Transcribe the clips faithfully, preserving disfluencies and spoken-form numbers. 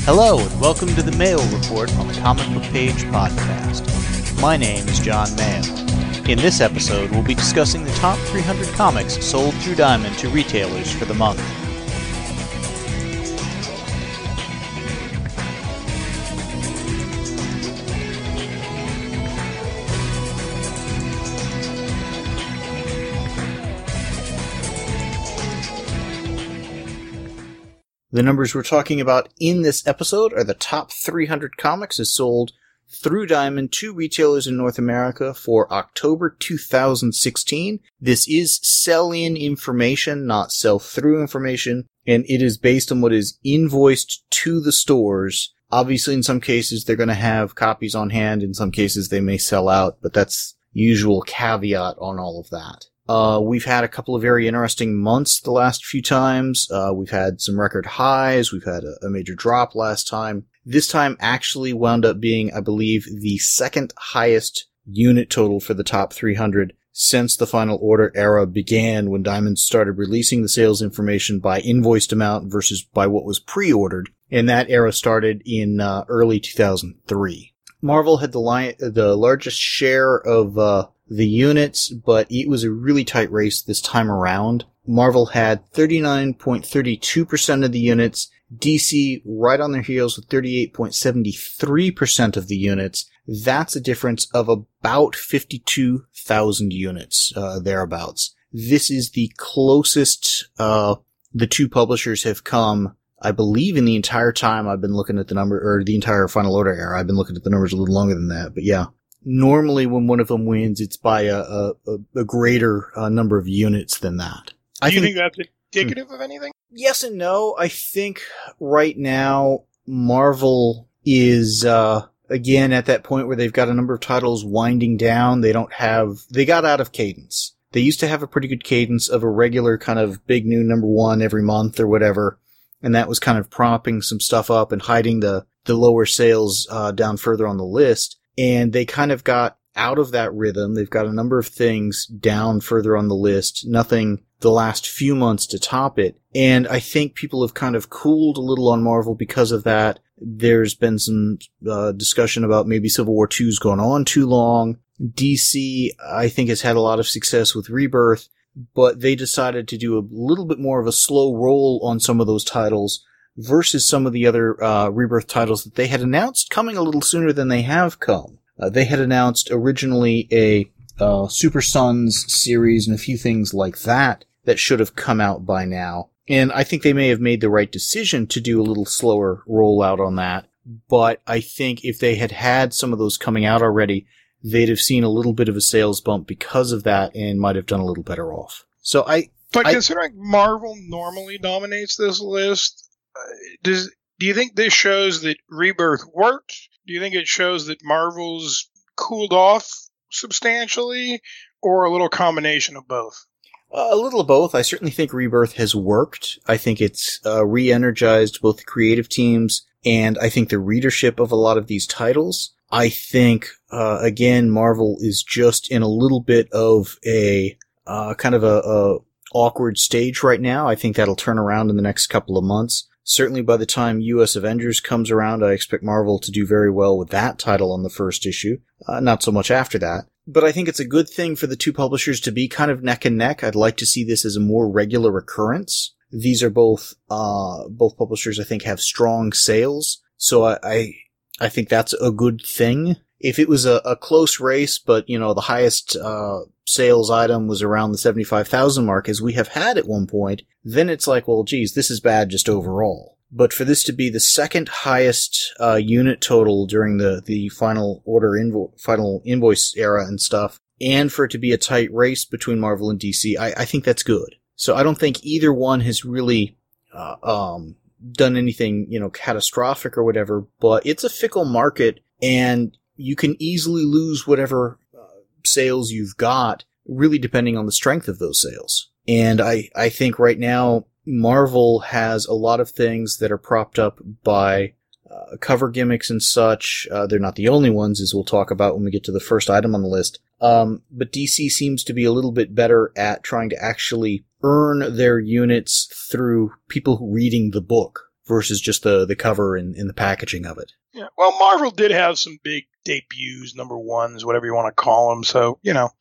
Hello, and welcome to the Mayo Report on the Comic Book Page podcast. My name is John Mayo. In this episode, we'll be discussing the top three hundred comics sold through Diamond to retailers for the month. The numbers we're talking about in this episode are the top three hundred comics as sold through Diamond to retailers in North America for October two thousand sixteen. This is sell-in information, not sell-through information, and it is based on what is invoiced to the stores. Obviously, in some cases, they're going to have copies on hand. In some cases, they may sell out, but that's usual caveat on all of that. Uh, we've had a couple of very interesting months the last few times. Uh, we've had some record highs. We've had a, a major drop last time. This time actually wound up being, I believe, the second highest unit total for the top three hundred since the final order era began, when Diamond started releasing the sales information by invoiced amount versus by what was pre-ordered. And that era started in uh, early two thousand three. Marvel had the, li- the largest share of uh the units, but it was a really tight race this time around. Marvel had thirty-nine point three two percent of the units, D C right on their heels with thirty-eight point seven three percent of the units. That's a difference of about fifty-two thousand units, uh, thereabouts. This is the closest uh the two publishers have come, I believe, in the entire time I've been looking at the number, or the entire Final Order era. I've been looking at the numbers a little longer than that, but yeah. Normally, when one of them wins, it's by a, a, a greater uh, number of units than that. I Do you think, think that's indicative hmm. of anything? Yes and no. I think right now, Marvel is, uh, again, at that point where they've got a number of titles winding down. They don't have, they got out of cadence. They used to have a pretty good cadence of a regular kind of big new number one every month or whatever. And that was kind of propping some stuff up and hiding the, the lower sales uh, down further on the list. And they kind of got out of that rhythm. They've got a number of things down further on the list. Nothing the last few months to top it. And I think people have kind of cooled a little on Marvel because of that. There's been some uh, discussion about maybe Civil War two's gone on too long. D C, I think, has had a lot of success with Rebirth, but they decided to do a little bit more of a slow roll on some of those titles versus some of the other uh, Rebirth titles that they had announced coming a little sooner than they have come. Uh, they had announced originally a uh, Super Sons series and a few things like that that should have come out by now. And I think they may have made the right decision to do a little slower rollout on that. But I think if they had had some of those coming out already, they'd have seen a little bit of a sales bump because of that and might have done a little better off. So I... But I, considering Marvel normally dominates this list, Does do you think this shows that Rebirth worked? Do you think it shows that Marvel's cooled off substantially, or a little combination of both? Uh, a little of both. I certainly think Rebirth has worked. I think it's uh, re-energized both the creative teams and I think the readership of a lot of these titles. I think, uh, again, Marvel is just in a little bit of a uh, kind of a, a awkward stage right now. I think that'll turn around in the next couple of months. Certainly by the time U S Avengers comes around, I expect Marvel to do very well with that title on the first issue. Uh, not so much after that. But I think it's a good thing for the two publishers to be kind of neck and neck. I'd like to see this as a more regular occurrence. These are both, uh, both publishers I think have strong sales. So I, I, I think that's a good thing. If it was a, a close race, but, you know, the highest, uh, sales item was around the seventy-five thousand mark, as we have had at one point, then it's like, well, geez, this is bad just overall. But for this to be the second highest, uh, unit total during the, the final order invo- final invoice era and stuff, and for it to be a tight race between Marvel and D C, I, I think that's good. So I don't think either one has really, uh, um, done anything, you know, catastrophic or whatever, but it's a fickle market, and you can easily lose whatever uh, sales you've got, really depending on the strength of those sales. And I, I think right now, Marvel has a lot of things that are propped up by uh, cover gimmicks and such. Uh, they're not the only ones, as we'll talk about when we get to the first item on the list. Um, but D C seems to be a little bit better at trying to actually earn their units through people reading the book versus just the, the cover and, and the packaging of it. Yeah. Well, Marvel did have some big debuts, number ones, whatever you want to call them. So, you know.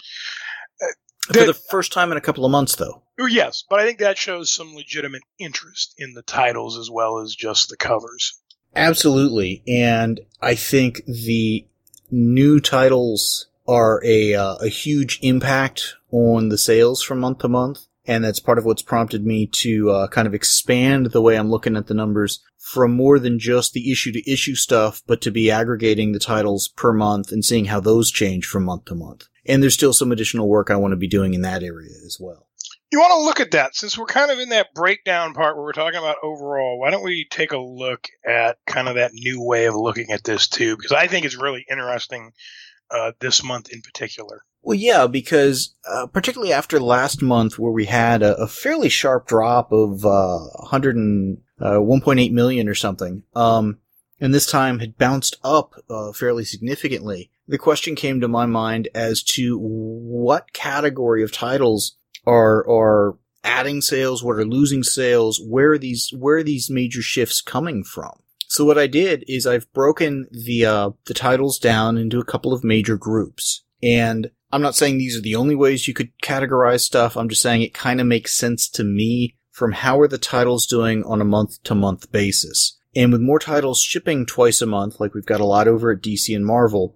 For that, the first time in a couple of months, though. Yes, but I think that shows some legitimate interest in the titles as well as just the covers. Absolutely. And I think the new titles are a, uh, a huge impact on the sales from month to month. And that's part of what's prompted me to uh, kind of expand the way I'm looking at the numbers from more than just the issue-to-issue stuff, but to be aggregating the titles per month and seeing how those change from month to month. And there's still some additional work I want to be doing in that area as well. You want to look at that. Since we're kind of in that breakdown part where we're talking about overall, why don't we take a look at kind of that new way of looking at this too? Because I think it's really interesting uh, this month in particular. Well, yeah, because uh, particularly after last month where we had a, a fairly sharp drop of uh, one hundred and, uh, one point eight million or something, um, and this time had bounced up uh, fairly significantly, the question came to my mind as to what category of titles are are adding sales, what are losing sales, where are these where are these major shifts coming from? So what I did is I've broken the uh, the titles down into a couple of major groups, and I'm not saying these are the only ways you could categorize stuff. I'm just saying it kind of makes sense to me from how are the titles doing on a month-to-month basis. And with more titles shipping twice a month, like we've got a lot over at D C and Marvel,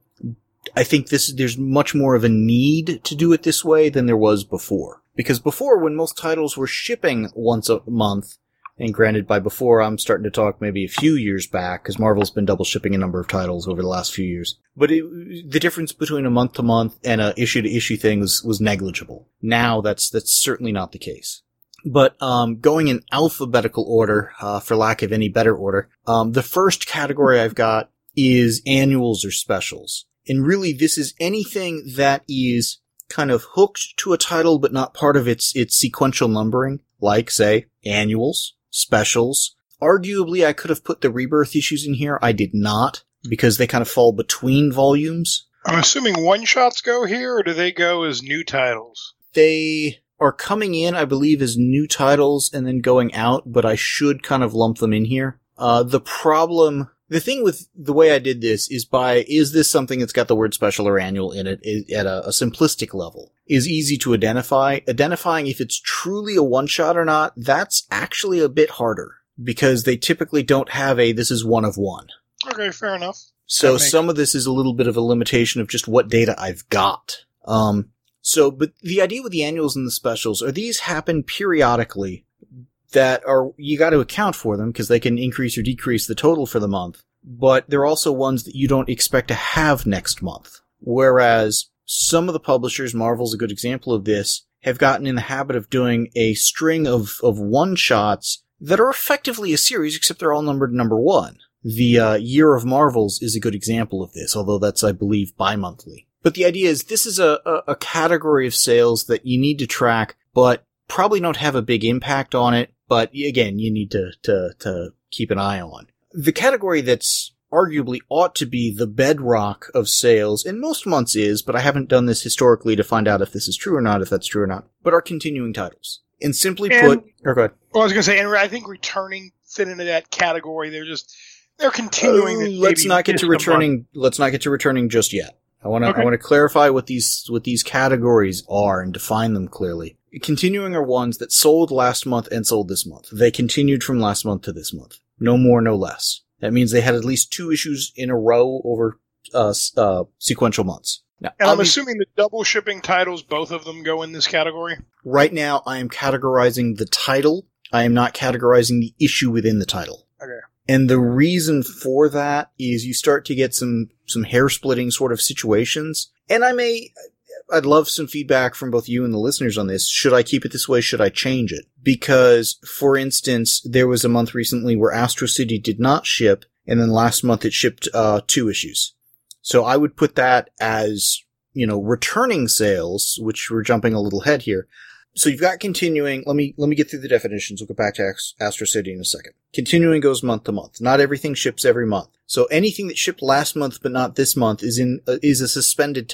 I think this there's much more of a need to do it this way than there was before. Because before, when most titles were shipping once a month, and granted by before I'm starting to talk maybe a few years back, because Marvel's been double shipping a number of titles over the last few years. But it, the difference between a month-to-month and a issue-to-issue thing was, was negligible. Now that's that's certainly not the case. But um going in alphabetical order, uh for lack of any better order, um the first category I've got is annuals or specials. And really this is anything that is kind of hooked to a title but not part of its its sequential numbering, like, say, annuals, specials. Arguably, I could have put the Rebirth issues in here. I did not, because they kind of fall between volumes. I'm assuming one-shots go here, or do they go as new titles? They are coming in, I believe, as new titles and then going out, but I should kind of lump them in here. Uh, the problem... The thing with the way I did this is by, is this something that's got the word special or annual in it at a, a simplistic level is easy to identify. Identifying if it's truly a one-shot or not, that's actually a bit harder because they typically don't have a this is one of one. Okay, fair enough. So some of this is a little bit of a limitation of just what data I've got. Um, so, but the idea with the annuals and the specials are these happen periodically that are, you got to account for them because they can increase or decrease the total for the month. But they're also ones that you don't expect to have next month. Whereas some of the publishers, Marvel's a good example of this, have gotten in the habit of doing a string of, of one-shots that are effectively a series, except they're all numbered number one. The uh, Year of Marvels is a good example of this, although that's, I believe, bi-monthly. But the idea is this is a, a, a category of sales that you need to track, but probably don't have a big impact on it. But again, you need to, to, to keep an eye on. The category that's arguably ought to be the bedrock of sales, and most months is, but I haven't done this historically to find out if this is true or not, if that's true or not, but are continuing titles. And simply and, put, or go ahead. Well, I was going to say, and I think returning fit into that category. They're just, they're continuing. Uh, let's not get to returning, let's not get to returning just yet. I want to, okay. I want to clarify what these, what these categories are and define them clearly. Continuing are ones that sold last month and sold this month. They continued from last month to this month. No more, no less. That means they had at least two issues in a row over uh, uh, sequential months. Now, and I'm assuming the double shipping titles, both of them go in this category? Right now, I am categorizing the title. I am not categorizing the issue within the title. Okay. And the reason for that is you start to get some, some hair-splitting sort of situations. And I may... I'd love some feedback from both you and the listeners on this. Should I keep it this way? Should I change it? Because, for instance, there was a month recently where Astro City did not ship, and then last month it shipped uh two issues. So I would put that as, you know, returning sales, which we're jumping a little ahead here. So you've got continuing. Let me let me get through the definitions. We'll go back to Astro City in a second. Continuing goes month to month. Not everything ships every month. So anything that shipped last month but not this month is in uh, is a suspended title.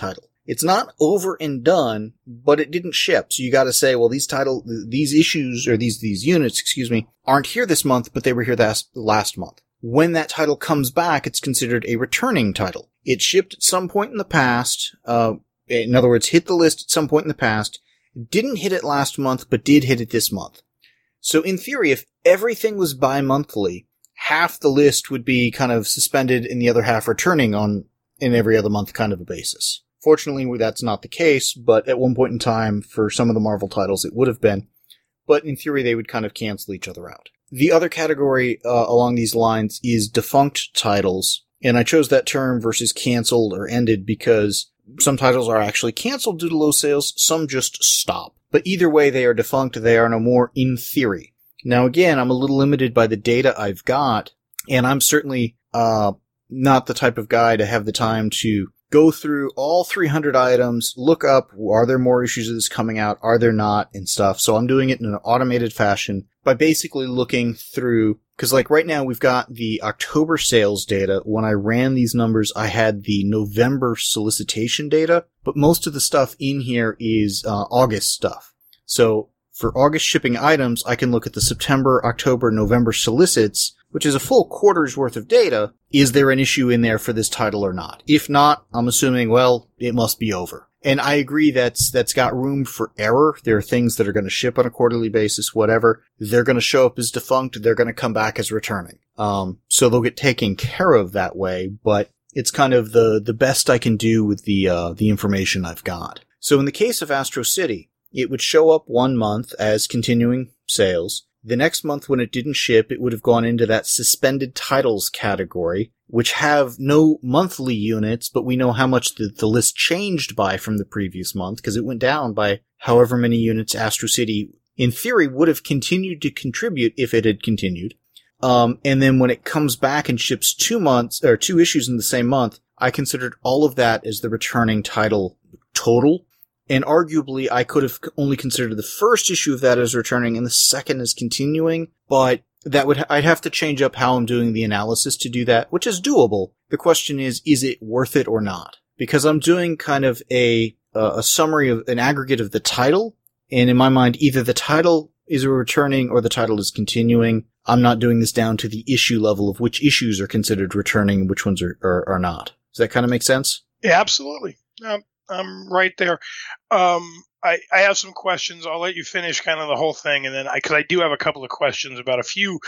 It's not over and done, but it didn't ship. So you got to say, well, these title, these issues or these these units, excuse me, aren't here this month, but they were here last last month. When that title comes back, it's considered a returning title. It shipped at some point in the past. Uh, in other words, hit the list at some point in the past. Didn't hit it last month, but did hit it this month. So in theory, if everything was bi-monthly, half the list would be kind of suspended and the other half returning on in every other month kind of a basis. Fortunately, that's not the case, but at one point in time, for some of the Marvel titles, it would have been. But in theory, they would kind of cancel each other out. The other category uh, along these lines is defunct titles, and I chose that term versus canceled or ended because some titles are actually canceled due to low sales, some just stop. But either way, they are defunct, they are no more in theory. Now again, I'm a little limited by the data I've got, and I'm certainly uh not the type of guy to have the time to go through all three hundred items, look up, are there more issues of this coming out, are there not, and stuff. So I'm doing it in an automated fashion by basically looking through, because like right now we've got the October sales data. When I ran these numbers, I had the November solicitation data, but most of the stuff in here is uh, August stuff. So for August shipping items, I can look at the September, October, November solicits, which is a full quarter's worth of data. Is there an issue in there for this title or not? If not, I'm assuming, well, it must be over. And I agree that's, that's got room for error. There are things that are going to ship on a quarterly basis, whatever. They're going to show up as defunct. They're going to come back as returning. Um, so they'll get taken care of that way, but it's kind of the, the best I can do with the, uh, the information I've got. So in the case of Astro City, it would show up one month as continuing sales. The next month when it didn't ship, it would have gone into that suspended titles category, which have no monthly units, but we know how much the, the list changed by from the previous month, because it went down by however many units Astro City, in theory, would have continued to contribute if it had continued. Um, and then when it comes back and ships two months, or two issues in the same month, I considered all of that as the returning title total. And arguably, I could have only considered the first issue of that as returning and the second as continuing, but that would, I'd have to change up how I'm doing the analysis to do that, which is doable. The question is, is it worth it or not? Because I'm doing kind of a, uh, a summary of an aggregate of the title, and in my mind, either the title is a returning or the title is continuing. I'm not doing this down to the issue level of which issues are considered returning and which ones are, are, are not. Does that kind of make sense? Yeah, absolutely. Um, I'm right there. Um, I, I have some questions. I'll let you finish kind of the whole thing, and then I, because I do have a couple of questions about a few,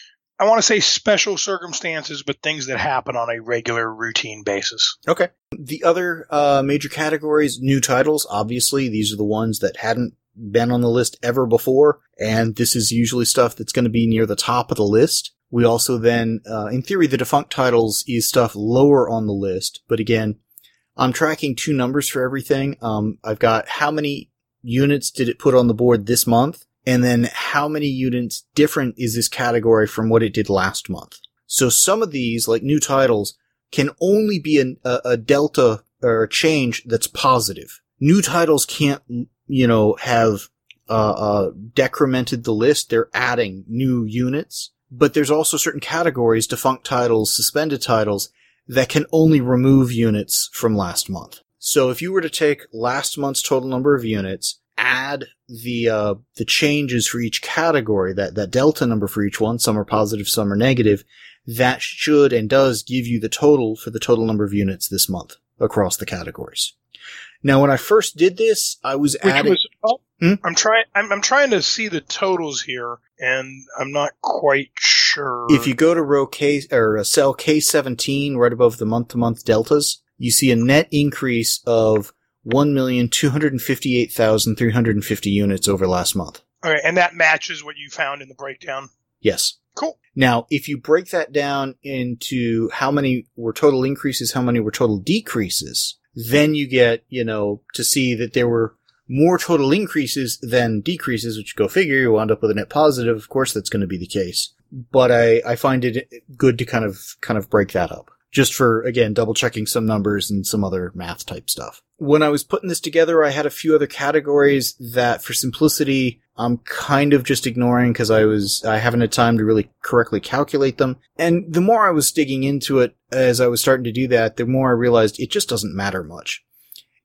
I want to say special circumstances, but things that happen on a regular, routine basis. Okay. The other uh, major categories, new titles. Obviously, these are the ones that hadn't been on the list ever before, and this is usually stuff that's going to be near the top of the list. We also then, uh, in theory, the defunct titles is stuff lower on the list, but again, I'm tracking two numbers for everything. Um, I've got how many units did it put on the board this month, and then how many units different is this category from what it did last month. So some of these, like new titles, can only be an, a, a delta or a change that's positive. New titles can't, you know, have uh, uh, decremented the list. They're adding new units. But there's also certain categories, defunct titles, suspended titles, that can only remove units from last month. So if you were to take last month's total number of units, add the uh, the changes for each category, that, that delta number for each one, some are positive, some are negative, that should and does give you the total for the total number of units this month across the categories. Now, when I first did this, I was Which adding... Was, oh, hmm? I'm trying. I'm, I'm trying to see the totals here, and I'm not quite sure. If you go to row K or cell K seventeen, right above the month-to-month deltas, you see a net increase of one million two hundred fifty-eight thousand three hundred fifty units over last month. Okay, and that matches what you found in the breakdown. Yes. Cool. Now, if you break that down into how many were total increases, how many were total decreases, then you get, you know, to see that there were more total increases than decreases, which go figure, you wound up with a net positive. Of course, that's going to be the case. But I, I find it good to kind of, kind of break that up. Just for, again, double checking some numbers and some other math type stuff. When I was putting this together, I had a few other categories that, for simplicity, I'm kind of just ignoring because I was, I haven't had time to really correctly calculate them. And the more I was digging into it as I was starting to do that, the more I realized it just doesn't matter much.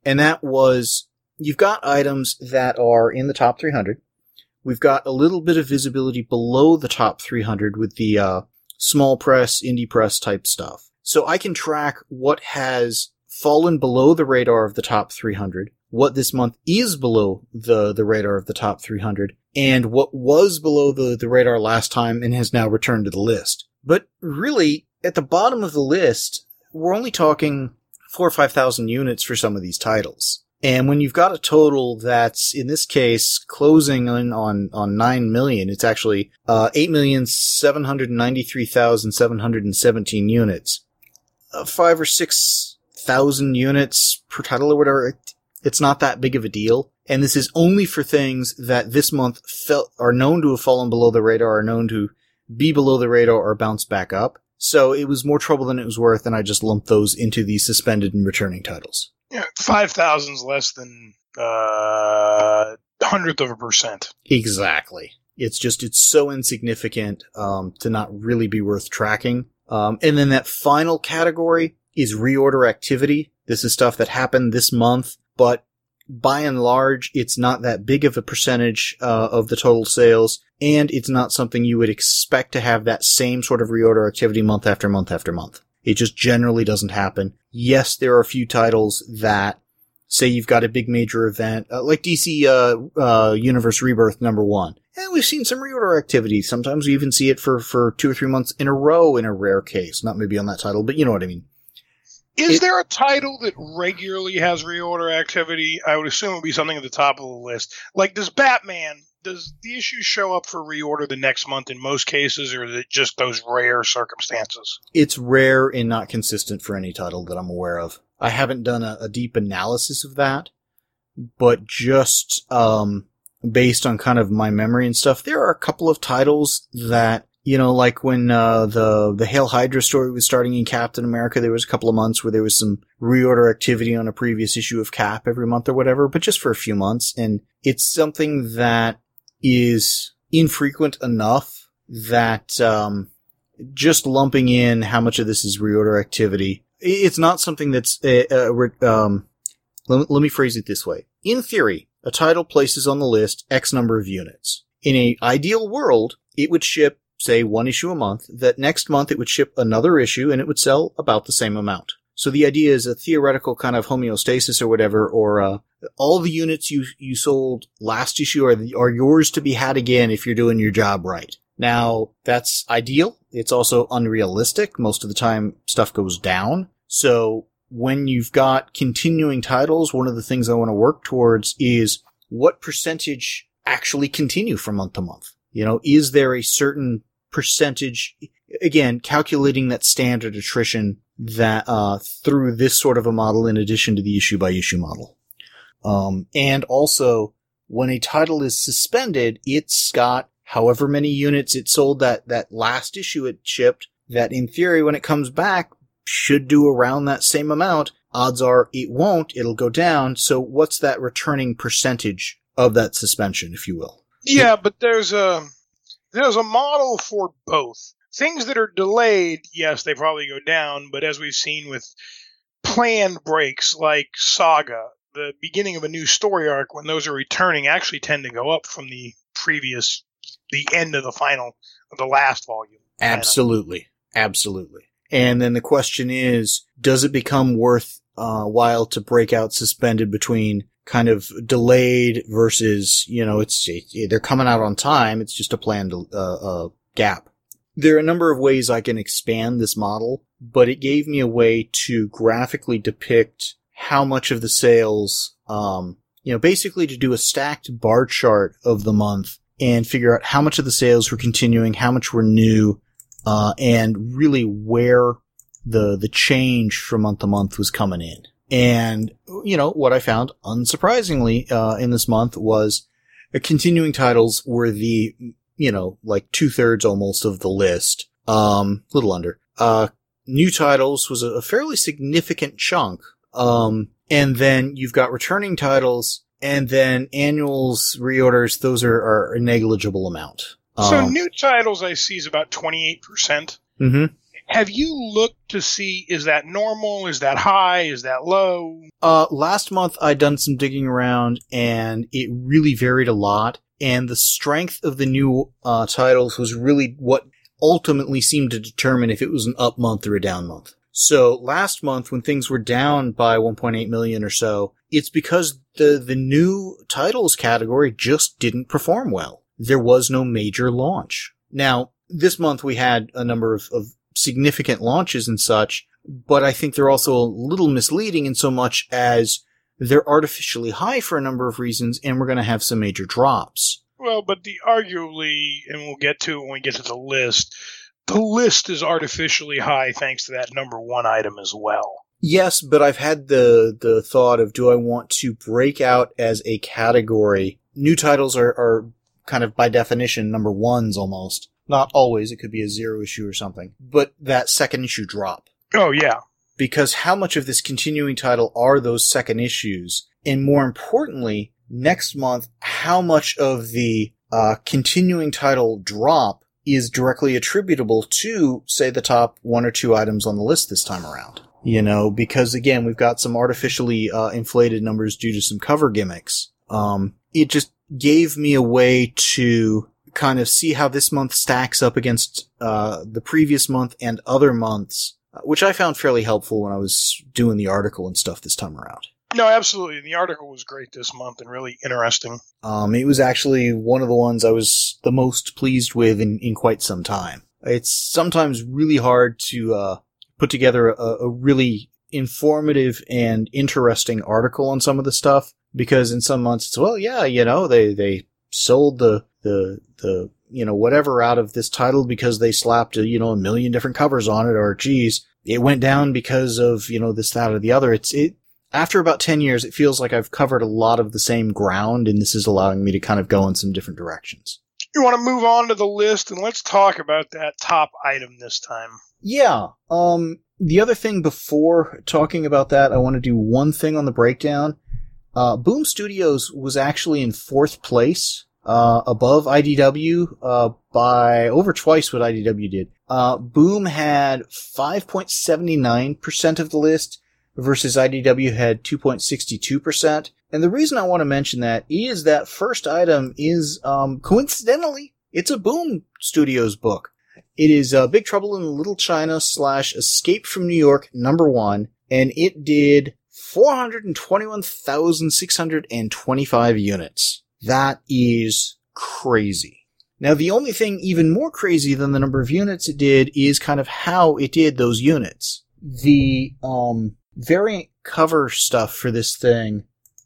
And that was, you've got items that are in the top three hundred. We've got a little bit of visibility below the top three hundred with the uh, small press, indie press type stuff. So I can track what has fallen below the radar of the top three hundred, what this month is below the, the radar of the top three hundred, and what was below the, the radar last time and has now returned to the list. But really, at the bottom of the list, we're only talking four or five thousand units for some of these titles. And when you've got a total that's, in this case, closing in on, on nine million, it's actually, uh, eight million seven hundred ninety-three thousand seven hundred seventeen units. Uh, five or six thousand units per title or whatever. It, it's not that big of a deal. And this is only for things that this month felt, are known to have fallen below the radar, are known to be below the radar or bounce back up. So it was more trouble than it was worth, and I just lumped those into the suspended and returning titles. Yeah, five thousand is less than uh hundredth of a percent. Exactly. It's just, it's so insignificant um to not really be worth tracking. Um and then that final category is reorder activity. This is stuff that happened this month, but by and large, it's not that big of a percentage uh, of the total sales, and it's not something you would expect to have that same sort of reorder activity month after month after month. It just generally doesn't happen. Yes, there are a few titles that, say you've got a big major event, uh, like D C uh, uh, Universe Rebirth number one. And we've seen some reorder activity. Sometimes we even see it for, for two or three months in a row in a rare case. Not maybe on that title, but you know what I mean. Is It, there a title that regularly has reorder activity? I would assume it would be something at the top of the list. Like, does Batman, does the issue show up for reorder the next month in most cases, or is it just those rare circumstances? It's rare and not consistent for any title that I'm aware of. I haven't done a, a deep analysis of that, but just um, based on kind of my memory and stuff, there are a couple of titles that, you know, like when uh, the the Hail Hydra story was starting in Captain America, there was a couple of months where there was some reorder activity on a previous issue of Cap every month or whatever, but just for a few months. And it's something that is infrequent enough that um, just lumping in how much of this is reorder activity, it's not something that's... Uh, uh, um, let, let me phrase it this way. In theory, a title places on the list X number of units. In an ideal world, it would ship, say, one issue a month, that next month it would ship another issue and it would sell about the same amount. So the idea is a theoretical kind of homeostasis or whatever, or uh, all the units you you sold last issue are, are yours to be had again if you're doing your job right. Now, that's ideal. It's also unrealistic. Most of the time, stuff goes down. So when you've got continuing titles, one of the things I want to work towards is what percentage actually continue from month to month. You know, is there a certain percentage, again, calculating that standard attrition that, uh, through this sort of a model in addition to the issue by issue model. Um, and also when a title is suspended, it's got however many units it sold that, that last issue it shipped that in theory, when it comes back, should do around that same amount. Odds are it won't, it'll go down. So what's that returning percentage of that suspension, if you will? Yeah, but there's a there's a model for both. Things that are delayed, yes, they probably go down, but as we've seen with planned breaks like Saga, the beginning of a new story arc, when those are returning, actually tend to go up from the previous, the end of the final, of the last volume. Absolutely. Absolutely. And then the question is, does it become worth uh, while to break out suspended between kind of delayed versus, you know, it's, it, they're coming out on time. It's just a planned, uh, uh, gap. There are a number of ways I can expand this model, but it gave me a way to graphically depict how much of the sales, um, you know, basically to do a stacked bar chart of the month and figure out how much of the sales were continuing, how much were new, uh, and really where the, the change from month to month was coming in. And, you know, what I found, unsurprisingly, uh, in this month was uh, continuing titles were the, you know, like two-thirds almost of the list. Um, little under. Uh, new titles was a, a fairly significant chunk. Um, and then you've got returning titles, and then annuals, reorders, those are, are a negligible amount. So um, new titles I see is about twenty-eight percent. Mm-hmm. Have you looked to see, is that normal? Is that high? Is that low? Uh, last month I'd done some digging around, and it really varied a lot. And the strength of the new uh, titles was really what ultimately seemed to determine if it was an up month or a down month. So last month, when things were down by one point eight million or so, it's because the, the new titles category just didn't perform well. There was no major launch. Now, this month we had a number of, of significant launches and such, but I think they're also a little misleading in so much as they're artificially high for a number of reasons, and we're going to have some major drops. Well, but the arguably, and we'll get to it when we get to the list, the list is artificially high thanks to that number one item as well. Yes, but I've had the the thought of, do I want to break out as a category? New titles are, are kind of by definition number ones almost. Not always, it could be a zero issue or something. But that second issue drop. Oh, yeah. Because how much of this continuing title are those second issues? And more importantly, next month, how much of the uh, continuing title drop is directly attributable to, say, the top one or two items on the list this time around? You know, because again, we've got some artificially uh, inflated numbers due to some cover gimmicks. Um, it just gave me a way to kind of see how this month stacks up against uh, the previous month and other months, which I found fairly helpful when I was doing the article and stuff this time around. No, absolutely. The article was great this month and really interesting. Um, it was actually one of the ones I was the most pleased with in, in quite some time. It's sometimes really hard to uh, put together a, a really informative and interesting article on some of the stuff, because in some months it's, well, yeah, you know, they, they sold the, the, the, you know, whatever out of this title because they slapped, a, you know, a million different covers on it, or geez, it went down because of, you know, this, that, or the other. It's, it, after about ten years, it feels like I've covered a lot of the same ground, and this is allowing me to kind of go in some different directions. You want to move on to the list, and let's talk about that top item this time. Yeah. Um, the other thing before talking about that, I want to do one thing on the breakdown. Uh, Boom Studios was actually in fourth place, uh, above I D W, uh, by over twice what I D W did. Uh, Boom had five point seven nine percent of the list, versus I D W had two point six two percent. And the reason I want to mention that is that first item is, um, coincidentally, it's a Boom Studios book. It is uh, Big Trouble in Little China slash Escape from New York number one, and it did four hundred twenty-one thousand six hundred twenty-five units. That is crazy. Now, the only thing even more crazy than the number of units it did is kind of how it did those units. The, um, variant cover stuff for this thing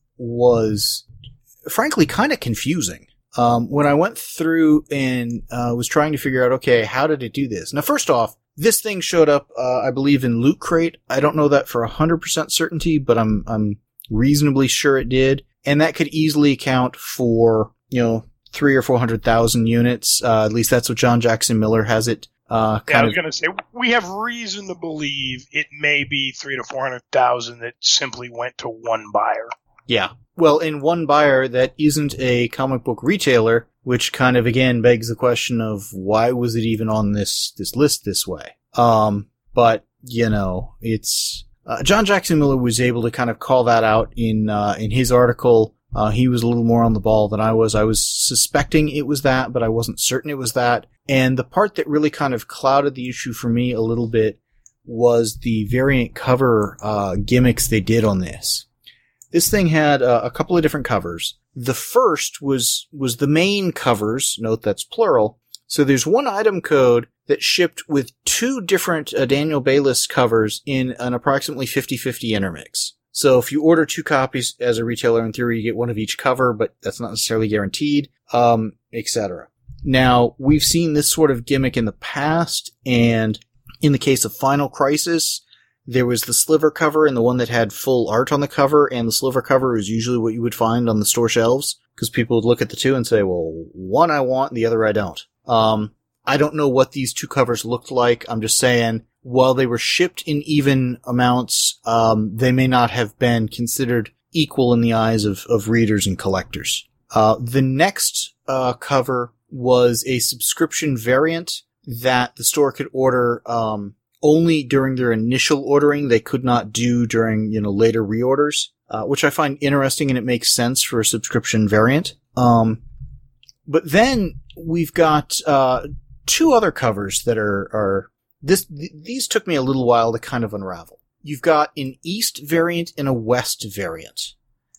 was, frankly, kind of confusing. Um, when I went through and uh, was trying to figure out, okay, how did it do this? Now, first off, this thing showed up, uh, I believe, in Loot Crate. I don't know that for one hundred percent certainty, but I'm I'm reasonably sure it did. And that could easily account for, you know, three or four hundred thousand units. Uh, at least that's what John Jackson Miller has it. Uh, yeah, I was going to say, we have reason to believe it may be three to four hundred thousand that simply went to one buyer. Yeah. Well, in one buyer that isn't a comic book retailer, which kind of, again, begs the question of why was it even on this, this list this way? Um, but, you know, it's, uh, John Jackson Miller was able to kind of call that out in, uh, in his article. Uh, he was a little more on the ball than I was. I was suspecting it was that, but I wasn't certain it was that. And the part that really kind of clouded the issue for me a little bit was the variant cover, uh, gimmicks they did on this. This thing had uh, a couple of different covers. The first was, was the main covers. Note that's plural. So there's one item code that shipped with two different uh, Daniel Bayliss covers in an approximately fifty-fifty intermix. So if you order two copies as a retailer, in theory, you get one of each cover, but that's not necessarily guaranteed, um, et cetera. Now, we've seen this sort of gimmick in the past, and in the case of Final Crisis, there was the sliver cover and the one that had full art on the cover, and the sliver cover is usually what you would find on the store shelves, because people would look at the two and say, well, one I want, the other I don't. Um, I don't know what these two covers looked like. I'm just saying, while they were shipped in even amounts, um, they may not have been considered equal in the eyes of, of readers and collectors. Uh, the next uh, cover was a subscription variant that the store could order um, only during their initial ordering. They could not do during, you know, later reorders, uh, which I find interesting, and it makes sense for a subscription variant. Um, but then we've got, uh, two other covers that are, are, this, th- these took me a little while to kind of unravel. You've got an East variant and a West variant.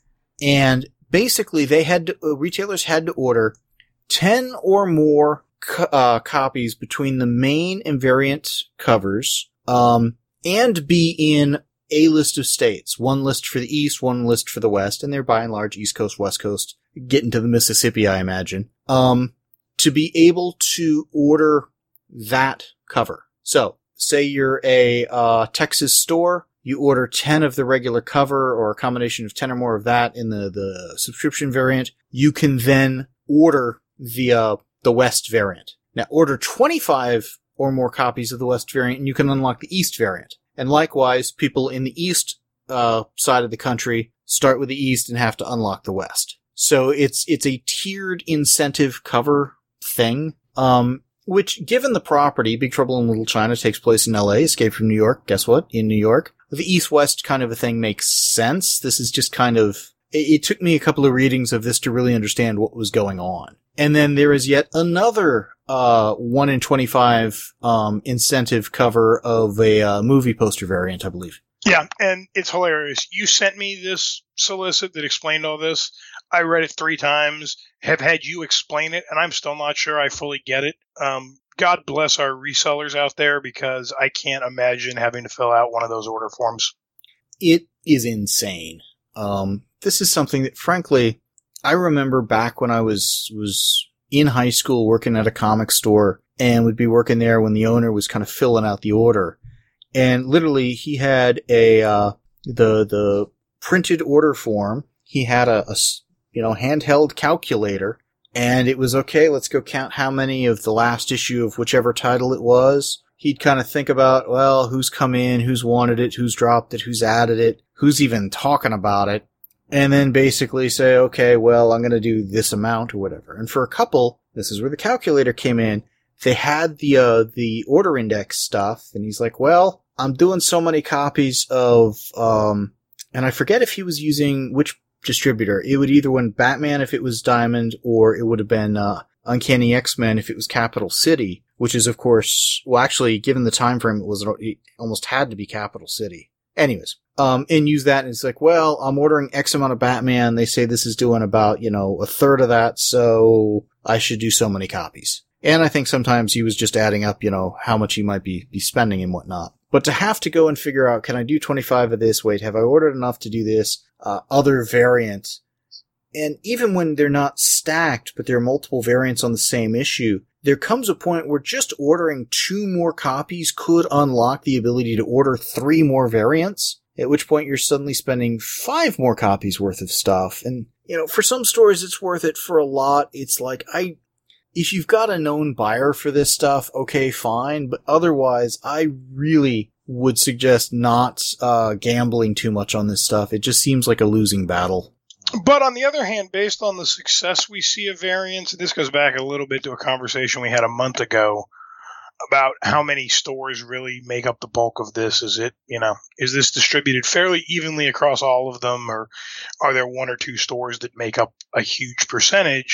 And basically they had to, uh, retailers had to order ten or more co- uh, copies between the main and variant covers, um, and be in a list of states. One list for the East, one list for the West, and they're by and large East Coast, West Coast, getting to the Mississippi, I imagine, um, to be able to order that cover. So, say you're a, uh, Texas store, you order ten of the regular cover or a combination of ten or more of that in the, the subscription variant, you can then order the, uh, the West variant. Now, order twenty-five or more copies of the West variant and you can unlock the East variant. And likewise, people in the East, uh, side of the country start with the East and have to unlock the West. So it's, it's a tiered incentive cover thing. Um, which, given the property, Big Trouble in Little China takes place in L A, Escape from New York, guess what? In New York. The East-West kind of a thing makes sense. This is just kind of, it, it took me a couple of readings of this to really understand what was going on. And then there is yet another, uh, one in twenty-five, um, incentive cover of a, uh, movie poster variant, I believe. Yeah, and it's hilarious. You sent me this solicit that explained all this. I read it three times, have had you explain it, and I'm still not sure I fully get it. Um, God bless our resellers out there, because I can't imagine having to fill out one of those order forms. It is insane. Um, this is something that, frankly, I remember back when I was, was in high school working at a comic store and would be working there when the owner was kind of filling out the order. And literally he had a, uh, the, the printed order form. He had a, a, you know, handheld calculator, and it was okay. Let's go count how many of the last issue of whichever title it was. He'd kind of think about, well, who's come in, who's wanted it, who's dropped it, who's added it, who's even talking about it. And then basically say, okay, well, I'm going to do this amount or whatever. And for a couple, this is where the calculator came in. They had the, uh, the order index stuff. And he's like, well, I'm doing so many copies of, um, and I forget if he was using which distributor. It would either win Batman if it was Diamond, or it would have been, uh, Uncanny X-Men if it was Capital City, which is, of course, well, actually, given the time frame, it was, it almost had to be Capital City. Anyways. Um, and use that, and it's like, well, I'm ordering X amount of Batman. They say this is doing about, you know, a third of that, so I should do so many copies. And I think sometimes he was just adding up, you know, how much he might be, be spending and whatnot. But to have to go and figure out, can I do twenty-five of this? Wait, have I ordered enough to do this? Uh, other variants. And even when they're not stacked, but there are multiple variants on the same issue, there comes a point where just ordering two more copies could unlock the ability to order three more variants. At which point you're suddenly spending five more copies worth of stuff. And, you know, for some stores it's worth it. For a lot, it's like, I, if you've got a known buyer for this stuff, okay, fine. But otherwise, I really would suggest not, uh, gambling too much on this stuff. It just seems like a losing battle. But on the other hand, based on the success we see of variants, this goes back a little bit to a conversation we had a month ago about how many stores really make up the bulk of this. Is it, you know, is this distributed fairly evenly across all of them, or are there one or two stores that make up a huge percentage?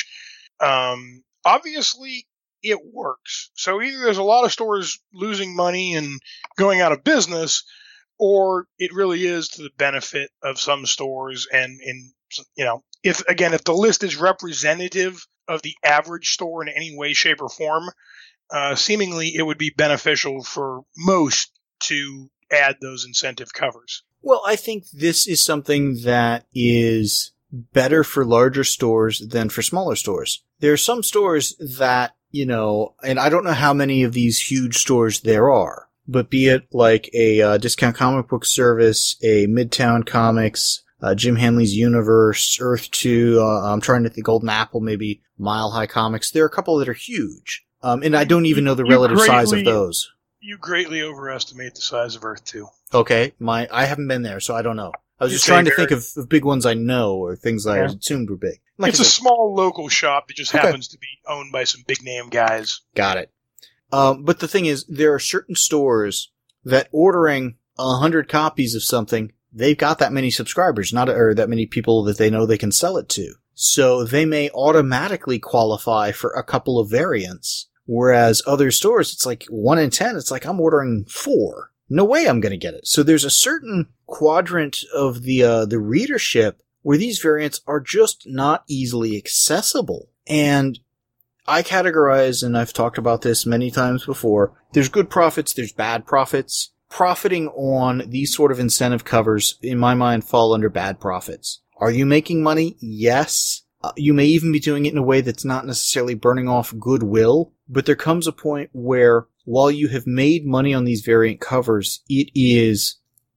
Um, obviously, it works. So either there's a lot of stores losing money and going out of business, or it really is to the benefit of some stores. And in, you know, if again, if the list is representative of the average store in any way, shape, or form, Uh, seemingly it would be beneficial for most to add those incentive covers. Well, I think this is something that is better for larger stores than for smaller stores. There are some stores that, you know, and I don't know how many of these huge stores there are, but be it like a uh, Discount Comic Book Service, a Midtown Comics, uh, Jim Hanley's Universe, Earth two, uh, I'm trying to think, Golden Apple, maybe Mile High Comics. There are a couple that are huge. Um, and I don't even know the relative greatly, size of those. You greatly overestimate the size of Earth two. Okay, my I haven't been there, so I don't know. I was it's just trying to think of, of big ones I know, or things I yeah. assumed were big. Like it's a small local shop that just okay. happens to be owned by some big name guys. Got it. Um, but the thing is, there are certain stores that ordering a hundred copies of something, they've got that many subscribers, not or that many people that they know they can sell it to. So they may automatically qualify for a couple of variants, whereas other stores, it's like one in ten. It's like, I'm ordering four. No way I'm going to get it. So there's a certain quadrant of the uh, the readership where these variants are just not easily accessible. And I categorize, and I've talked about this many times before, there's good profits, there's bad profits. Profiting on these sort of incentive covers, in my mind, fall under bad profits. Are you making money? Yes. Uh, you may even be doing it in a way that's not necessarily burning off goodwill, but there comes a point where, while you have made money on these variant covers, it is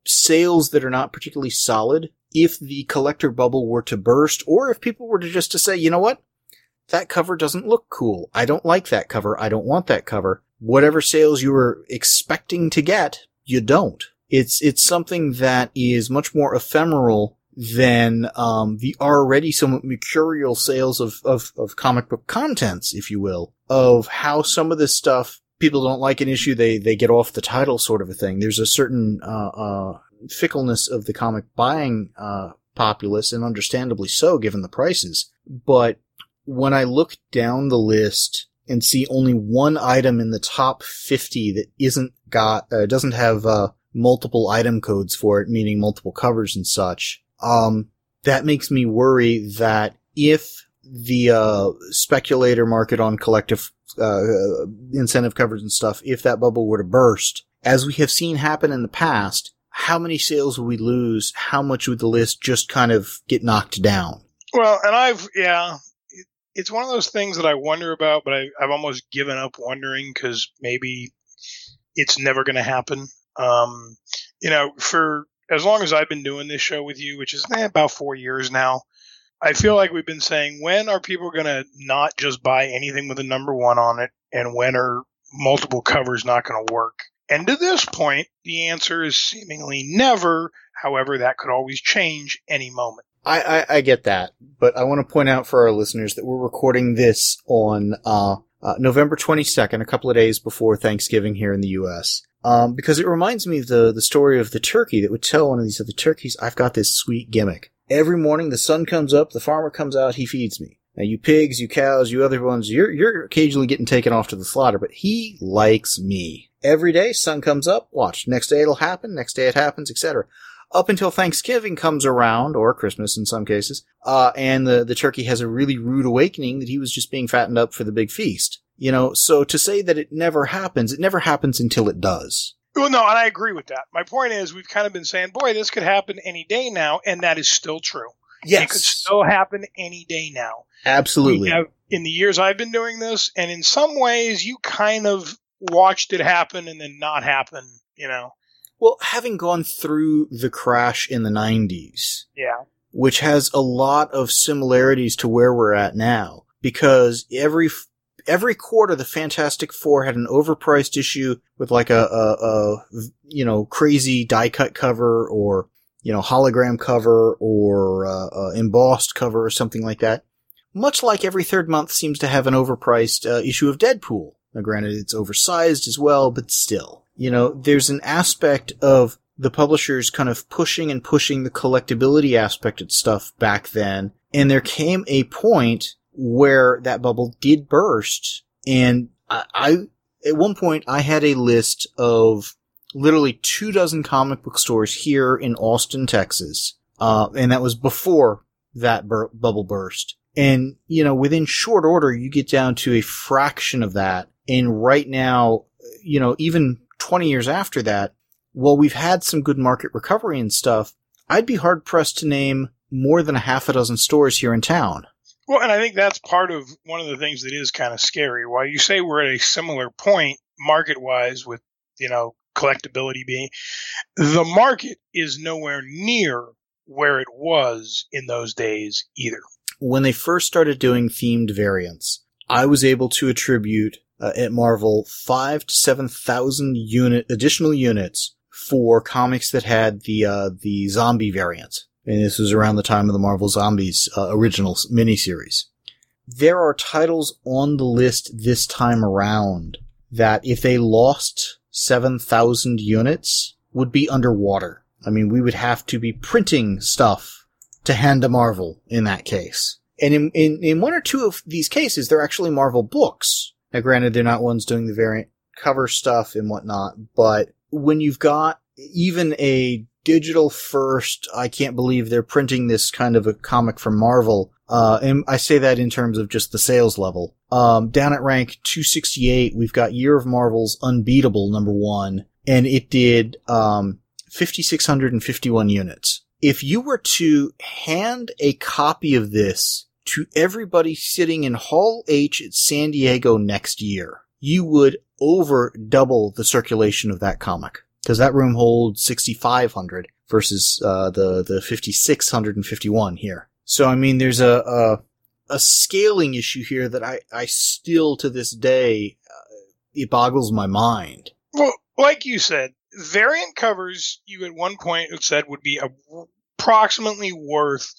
sales that are not particularly solid. If the collector bubble were to burst, or if people were to just to say, you know what? That cover doesn't look cool. I don't like that cover. I don't want that cover. Whatever sales you were expecting to get, you don't. It's, it's something that is much more ephemeral than, um, the already somewhat mercurial sales of, of, of comic book contents, if you will, of how some of this stuff, people don't like an issue, they, they get off the title sort of a thing. There's a certain, uh, uh, fickleness of the comic buying, uh, populace, and understandably so given the prices. But when I look down the list and see only one item in the top fifty that isn't got, uh, doesn't have, uh, multiple item codes for it, meaning multiple covers and such, um, that makes me worry that if the, uh, speculator market on collective, uh, incentive covers and stuff, if that bubble were to burst, as we have seen happen in the past, how many sales would we lose? How much would the list just kind of get knocked down? Well, and I've, yeah, it, it's one of those things that I wonder about, but I, I've almost given up wondering because maybe it's never going to happen. Um, you know, for as long as I've been doing this show with you, which is eh, about four years now, I feel like we've been saying, when are people going to not just buy anything with a number one on it, and when are multiple covers not going to work? And to this point, the answer is seemingly never. However, that could always change any moment. I, I, I get that, but I want to point out for our listeners that we're recording this on uh, uh, November twenty-second, a couple of days before Thanksgiving here in the U S, um, because it reminds me of the, the story of the turkey that would tell one of these other turkeys, I've got this sweet gimmick. Every morning the sun comes up, the farmer comes out, he feeds me. Now, you pigs, you cows, you other ones, you're, you're occasionally getting taken off to the slaughter, but he likes me. Every day, sun comes up, watch. Next day it'll happen, next day it happens, et cetera. Up until Thanksgiving comes around, or Christmas in some cases, uh, and the, the turkey has a really rude awakening that he was just being fattened up for the big feast. You know, so to say that it never happens, it never happens until it does. Well, no, and I agree with that. My point is, we've kind of been saying, boy, this could happen any day now, and that is still true. Yes. It could still happen any day now. Absolutely. We have, in the years I've been doing this, and in some ways, you kind of watched it happen and then not happen, you know. Well, having gone through the crash in the nineties, yeah, which has a lot of similarities to where we're at now, because every every quarter the Fantastic Four had an overpriced issue with like a, a, a you know, crazy die-cut cover, or, you know, hologram cover, or uh, uh, embossed cover, or something like that. Much like every third month seems to have an overpriced uh, issue of Deadpool. Now, granted, it's oversized as well, but still. You know, there's an aspect of the publishers kind of pushing and pushing the collectability aspect of stuff back then, and there came a point where that bubble did burst, and I, I at one point, I had a list of literally two dozen comic book stores here in Austin, Texas, uh, and that was before that bur- bubble burst. And, you know, within short order, you get down to a fraction of that, and right now, you know, even twenty years after that, while we've had some good market recovery and stuff, I'd be hard-pressed to name more than a half a dozen stores here in town. Well, and I think that's part of one of the things that is kind of scary. While you say we're at a similar point market-wise with, you know, collectability being, the market is nowhere near where it was in those days either. When they first started doing themed variants, I was able to attribute uh, at Marvel five to seven thousand unit additional units for comics that had the uh, the zombie variant, and this was around the time of the Marvel Zombies uh, original miniseries. There are titles on the list this time around that, if they lost seven thousand units would be underwater. I mean, we would have to be printing stuff to hand to Marvel in that case. And in, in, in one or two of these cases, they're actually Marvel books. Now, granted, they're not ones doing the variant cover stuff and whatnot, but when you've got even a digital first, I can't believe they're printing this kind of a comic from Marvel, uh, and I say that in terms of just the sales level. Um, down at rank two sixty-eight, we've got Year of Marvel's Unbeatable number one, and it did, um, five thousand six hundred fifty-one units. If you were to hand a copy of this to everybody sitting in Hall H at San Diego next year, you would over double the circulation of that comic. Because that room holds six thousand five hundred versus uh, the the five thousand six hundred fifty-one here. So I mean, there's a a, a scaling issue here that I, I still to this day uh, it boggles my mind. Well, like you said, variant covers you at one point had said would be approximately worth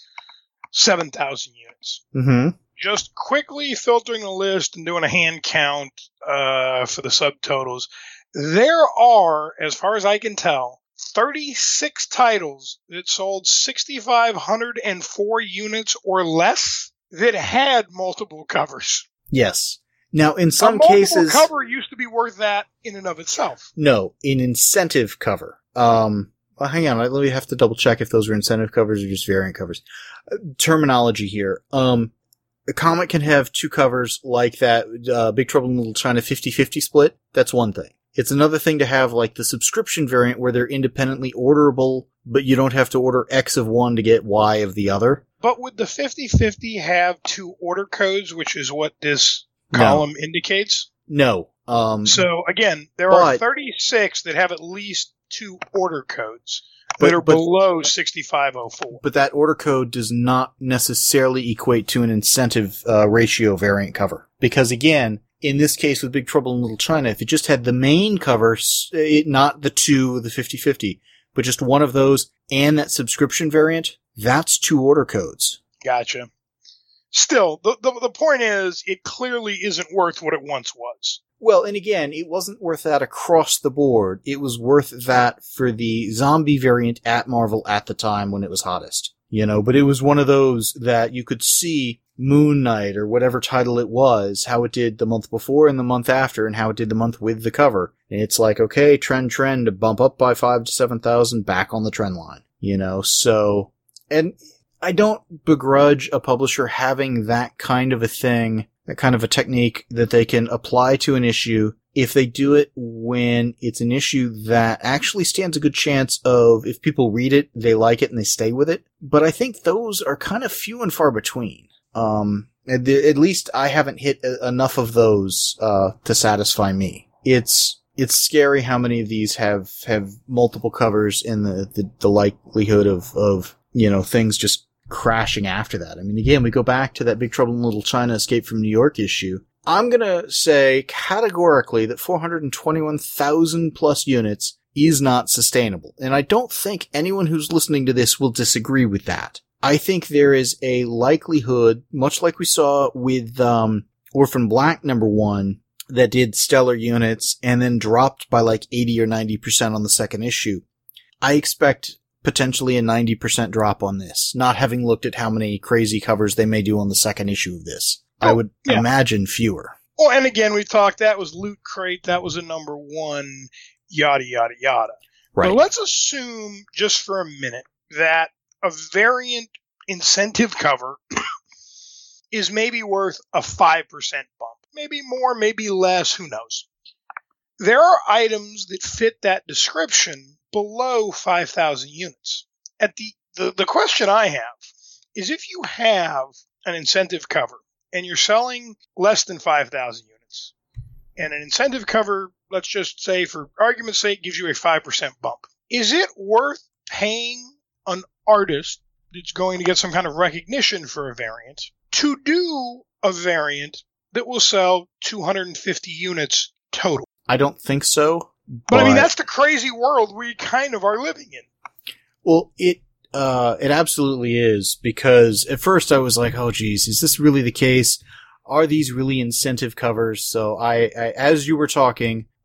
seven thousand units. Mm-hmm. Just quickly filtering the list and doing a hand count uh, for the subtotals. There are, as far as I can tell, thirty-six titles that sold six thousand five hundred four units or less that had multiple covers. Yes. Now, in some a multiple cases, cover used to be worth that in and of itself. No, an incentive cover. Um, well, hang on, let me have to double check if those are incentive covers or just variant covers. Uh, terminology here. Um, a comic can have two covers like that. Uh, Big Trouble in Little China fifty-fifty split. That's one thing. It's another thing to have like the subscription variant where they're independently orderable, but you don't have to order X of one to get Y of the other. But would the fifty-fifty have two order codes, which is what this column no. indicates? No. Um, so again, there but, are thirty-six that have at least two order codes but, that are but, below six thousand five hundred four. But that order code does not necessarily equate to an incentive uh, ratio variant cover. Because again, in this case with Big Trouble in Little China, if it just had the main cover, it, not the two, the fifty-fifty, but just one of those and that subscription variant, that's two order codes. Gotcha. Still, the, the the point is, it clearly isn't worth what it once was. Well, and again, it wasn't worth that across the board. It was worth that for the zombie variant at Marvel at the time when it was hottest. You know, but it was one of those that you could see Moon Knight or whatever title it was, how it did the month before and the month after, and how it did the month with the cover. And it's like, okay, trend, trend, to bump up by five to seven thousand, back on the trend line. You know, so, and I don't begrudge a publisher having that kind of a thing, that kind of a technique that they can apply to an issue if they do it when it's an issue that actually stands a good chance of, if people read it, they like it and they stay with it. But I think those are kind of few and far between. Um, at, the, at least I haven't hit enough of those, uh, to satisfy me. It's, it's scary how many of these have, have multiple covers and the, the, the likelihood of, of, you know, things just crashing after that. I mean, again, we go back to that Big Trouble in Little China Escape from New York issue. I'm gonna say categorically that four hundred twenty-one thousand plus units is not sustainable. And I don't think anyone who's listening to this will disagree with that. I think there is a likelihood, much like we saw with um, Orphan Black number one, that did stellar units and then dropped by like eighty or ninety percent on the second issue. I expect potentially a ninety percent drop on this, not having looked at how many crazy covers they may do on the second issue of this. Oh, I would yeah. imagine fewer. Well, and again, we talked, that was Loot Crate, that was a number one, yada, yada, yada. Right. But let's assume, just for a minute, that a variant incentive cover is maybe worth a five percent bump. Maybe more, maybe less, who knows. There are items that fit that description below five thousand units. At the, the, the question I have is, if you have an incentive cover and you're selling less than five thousand units, and an incentive cover, let's just say for argument's sake, gives you a five percent bump, is it worth paying an artist that's going to get some kind of recognition for a variant to do a variant that will sell two hundred fifty units total? I don't think so. But, but I mean, that's the crazy world we kind of are living in. Well, it uh it absolutely is, because at first I was like, oh geez, is this really the case? Are these really incentive covers? So I, I as you were talking,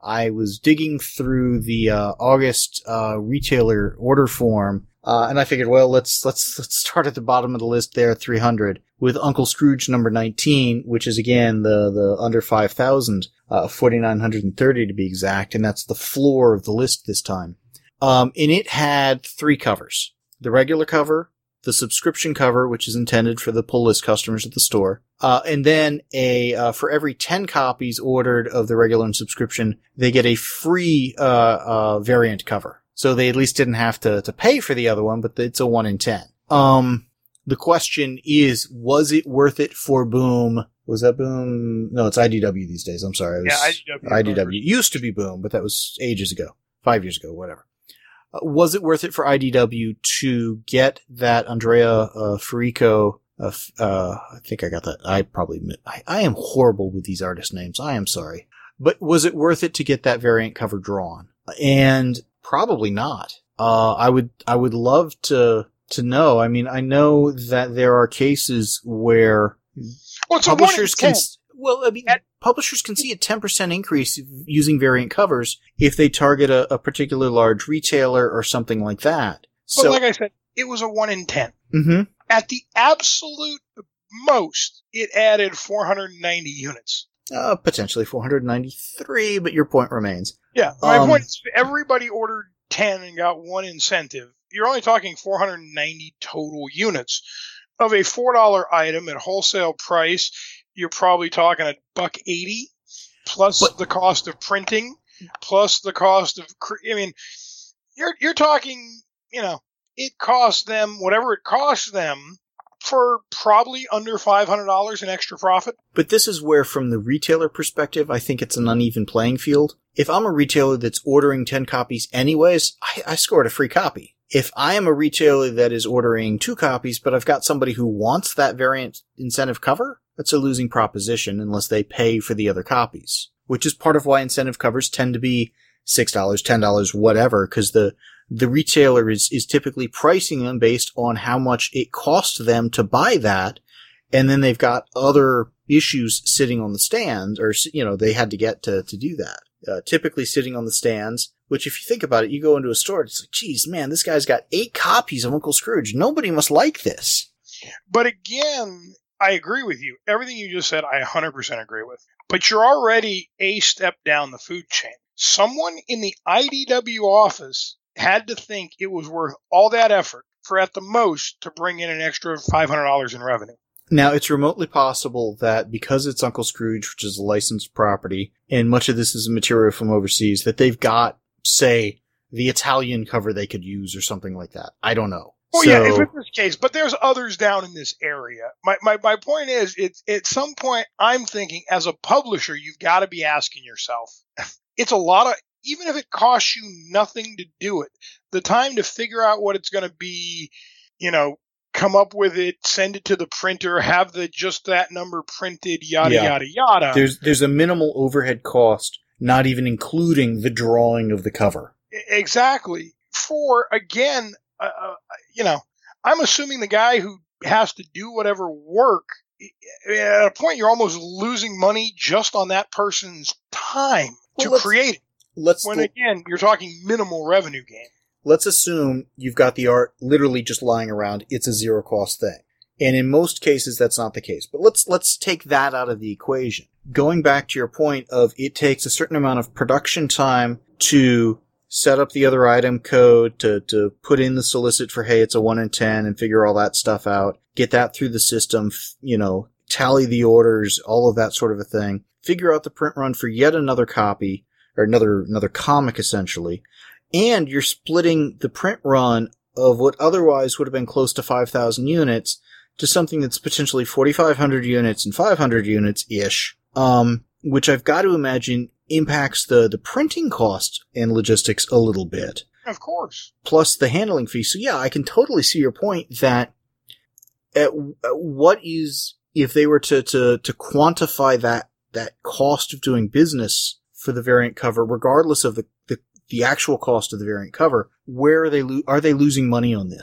I was digging through the uh, August uh, retailer order form, uh, and I figured, well, let's let's let's start at the bottom of the list there, at three hundred, with Uncle Scrooge number nineteen, which is again the the under five thousand, uh, forty-nine thirty to be exact, and that's the floor of the list this time. Um, and it had three covers: the regular cover, the subscription cover, which is intended for the pull list customers at the store, uh, and then a uh, for every ten copies ordered of the regular and subscription, they get a free uh, uh, variant cover. So they at least didn't have to to pay for the other one, but it's a one in ten. Um, the question is, was it worth it for Boom? Was that Boom? No, it's I D W these days. I'm sorry. It was yeah, I D W. I D W. It used to be Boom, but that was ages ago, five years ago, whatever. Uh, was it worth it for I D W to get that Andrea uh, Furico? Uh, uh, I think I got that. I probably, I, I am horrible with these artist names. I am sorry. But was it worth it to get that variant cover drawn? And probably not. Uh, I would, I would love to, to know. I mean, I know that there are cases where well, publishers can, well, I mean, At- publishers can see a ten percent increase using variant covers if they target a, a particular large retailer or something like that. But so, like I said, it was a one in ten. Mm-hmm. At the absolute most, it added four hundred ninety units. Uh, potentially four hundred ninety-three, but your point remains. Yeah, my um, point is everybody ordered ten and got one incentive. You're only talking four hundred ninety total units of a four dollar item at wholesale price. You're probably talking a buck eighty plus but, the cost of printing, plus the cost of. I mean, you're you're talking. You know, it costs them whatever it costs them for probably under five hundred dollars in extra profit. But this is where, from the retailer perspective, I think it's an uneven playing field. If I'm a retailer that's ordering ten copies anyways, I, I scored a free copy. If I am a retailer that is ordering two copies, but I've got somebody who wants that variant incentive cover, that's a losing proposition unless they pay for the other copies, which is part of why incentive covers tend to be six dollars, ten dollars, whatever, because the the retailer is, is typically pricing them based on how much it costs them to buy that. And then they've got other issues sitting on the stand, or, you know, they had to get to, to do that. Uh, typically sitting on the stands, which if you think about it, you go into a store, it's like, geez, man, this guy's got eight copies of Uncle Scrooge. Nobody must like this. But again, I agree with you. Everything you just said, I one hundred percent agree with. But you're already a step down the food chain. Someone in the I D W office had to think it was worth all that effort for, at the most, to bring in an extra five hundred dollars in revenue. Now, it's remotely possible that because it's Uncle Scrooge, which is a licensed property, and much of this is material from overseas, that they've got, say, the Italian cover they could use or something like that. I don't know. Oh, so, yeah, if it's this case, but there's others down in this area. My my, my point is, it's, at some point, I'm thinking, as a publisher, you've got to be asking yourself, it's a lot of, even if it costs you nothing to do it, the time to figure out what it's going to be, you know, come up with it, send it to the printer, have the just that number printed, yada, yeah. yada, yada. There's there's a minimal overhead cost, not even including the drawing of the cover. Exactly. For, again, uh, you know, I'm assuming the guy who has to do whatever work, at a point you're almost losing money just on that person's time well, to create it. Let's when, again, you're talking minimal revenue gain. Let's assume you've got the art literally just lying around. It's a zero-cost thing. And in most cases, that's not the case. But let's let's take that out of the equation. Going back to your point of it takes a certain amount of production time to set up the other item code, to, to put in the solicit for, hey, it's a one in ten, and figure all that stuff out, get that through the system, you know, tally the orders, all of that sort of a thing, figure out the print run for yet another copy, or another, another comic essentially, and you're splitting the print run of what otherwise would have been close to five thousand units to something that's potentially forty-five hundred units and five hundred units-ish, um, which I've got to imagine impacts the, the printing cost and logistics a little bit. Of course. Plus the handling fee. So yeah, I can totally see your point that at, at what is, if they were to, to, to quantify that, that cost of doing business for the variant cover, regardless of the, the, the actual cost of the variant cover, where are they, lo- are they losing money on this?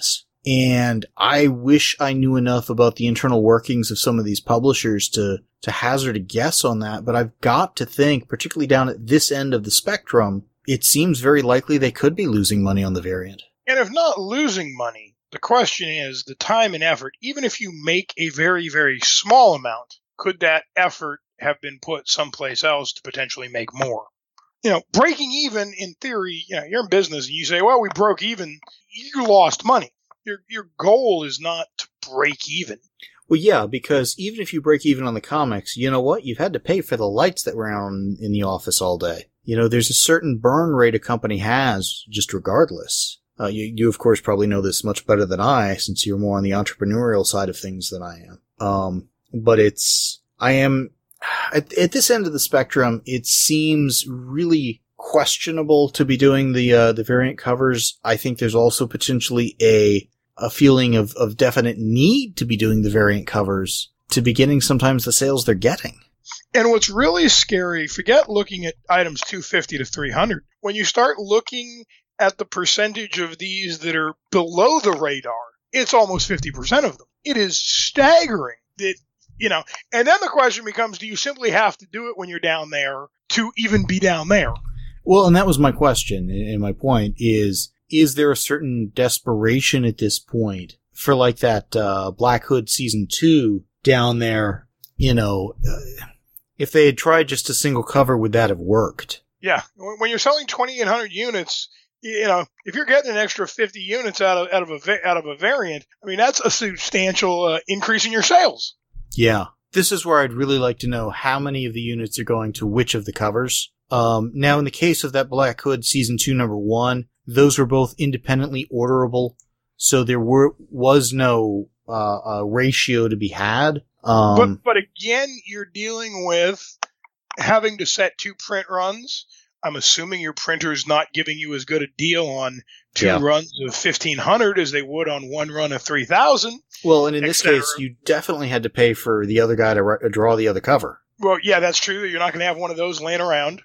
And I wish I knew enough about the internal workings of some of these publishers to, to hazard a guess on that. But I've got to think, particularly down at this end of the spectrum, it seems very likely they could be losing money on the variant. And if not losing money, the question is the time and effort. Even if you make a very, very small amount, could that effort have been put someplace else to potentially make more? You know, breaking even, in theory, you know, you're in business and you say, well, we broke even. You lost money. Your your goal is not to break even. Well, yeah, because even if you break even on the comics, you know what? You've had to pay for the lights that were on in the office all day. You know, there's a certain burn rate a company has, just regardless. Uh, you, you, of course, probably know this much better than I, since you're more on the entrepreneurial side of things than I am. Um, but it's, I am, at, at this end of the spectrum, it seems really questionable to be doing the, uh, the variant covers. I think there's also potentially a, a feeling of, of definite need to be doing the variant covers to be getting sometimes the sales they're getting. And what's really scary, forget looking at items two fifty to three hundred. When you start looking at the percentage of these that are below the radar, it's almost fifty percent of them. It is staggering that, you know, and then the question becomes, do you simply have to do it when you're down there to even be down there? Well, and that was my question, and my point is, is there a certain desperation at this point for like that uh, Black Hood season two down there, you know, uh, if they had tried just a single cover, would that have worked? Yeah. When you're selling twenty-eight hundred units, you know, if you're getting an extra fifty units out of out of a out of a variant, I mean, that's a substantial uh, increase in your sales. Yeah. This is where I'd really like to know how many of the units are going to which of the covers. Um, now, in the case of that Black Hood season two number one, those were both independently orderable, so there were was no uh, uh, ratio to be had. Um, but but again, you're dealing with having to set two print runs. I'm assuming your printer's not giving you as good a deal on two yeah. runs of fifteen hundred as they would on one run of three thousand. Well, and in this case, you definitely had to pay for the other guy to re- draw the other cover. Well, yeah, that's true. You're not going to have one of those laying around.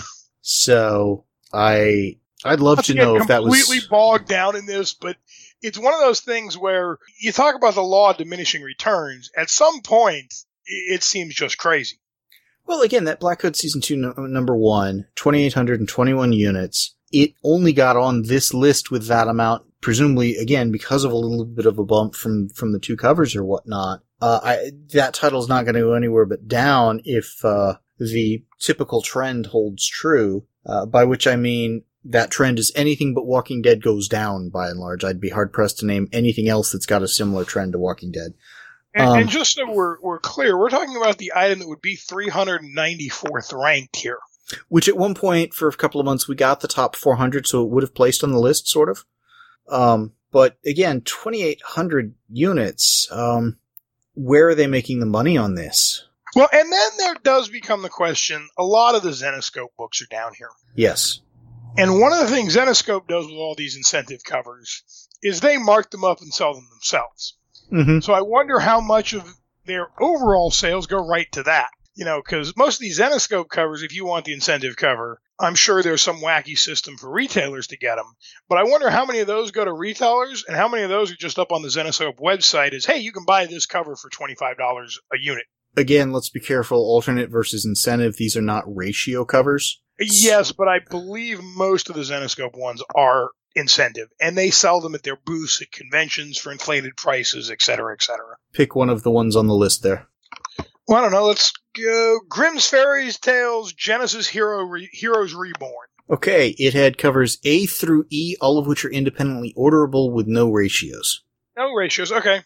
So I, I'd love Let's to know if that was completely bogged down in this, but it's one of those things where you talk about the law of diminishing returns. At some point, it seems just crazy. Well, again, that Black Hood season two no, number one, twenty-eight hundred twenty-one units. It only got on this list with that amount, presumably again because of a little bit of a bump from from the two covers or whatnot. Uh, I, that title's not going to go anywhere but down if uh, the typical trend holds true. Uh, by which I mean that trend is anything but Walking Dead goes down by and large. I'd be hard pressed to name anything else that's got a similar trend to Walking Dead. And, um, and just so we're we're clear, we're talking about the item that would be three hundred ninety-fourth ranked here. Which at one point for a couple of months we got the top four hundred, so it would have placed on the list, sort of. Um, but again, twenty-eight hundred units. Um, where are they making the money on this? Well, and then there does become the question, a lot of the Zenescope books are down here. Yes. And one of the things Zenescope does with all these incentive covers is they mark them up and sell them themselves. Mm-hmm. So I wonder how much of their overall sales go right to that. You know, because most of these Zenescope covers, if you want the incentive cover, I'm sure there's some wacky system for retailers to get them. But I wonder how many of those go to retailers and how many of those are just up on the Zenescope website as, hey, you can buy this cover for twenty-five dollars a unit. Again, let's be careful. Alternate versus incentive. These are not ratio covers. Yes, but I believe most of the Zenescope ones are incentive, and they sell them at their booths at conventions for inflated prices, et cetera, et cetera. Pick one of the ones on the list there. Well, I don't know. Let's go. Grimm's Fairy Tales Genesis Hero Re- Heroes Reborn. Okay, it had covers A through E, all of which are independently orderable with no ratios. No ratios. Okay.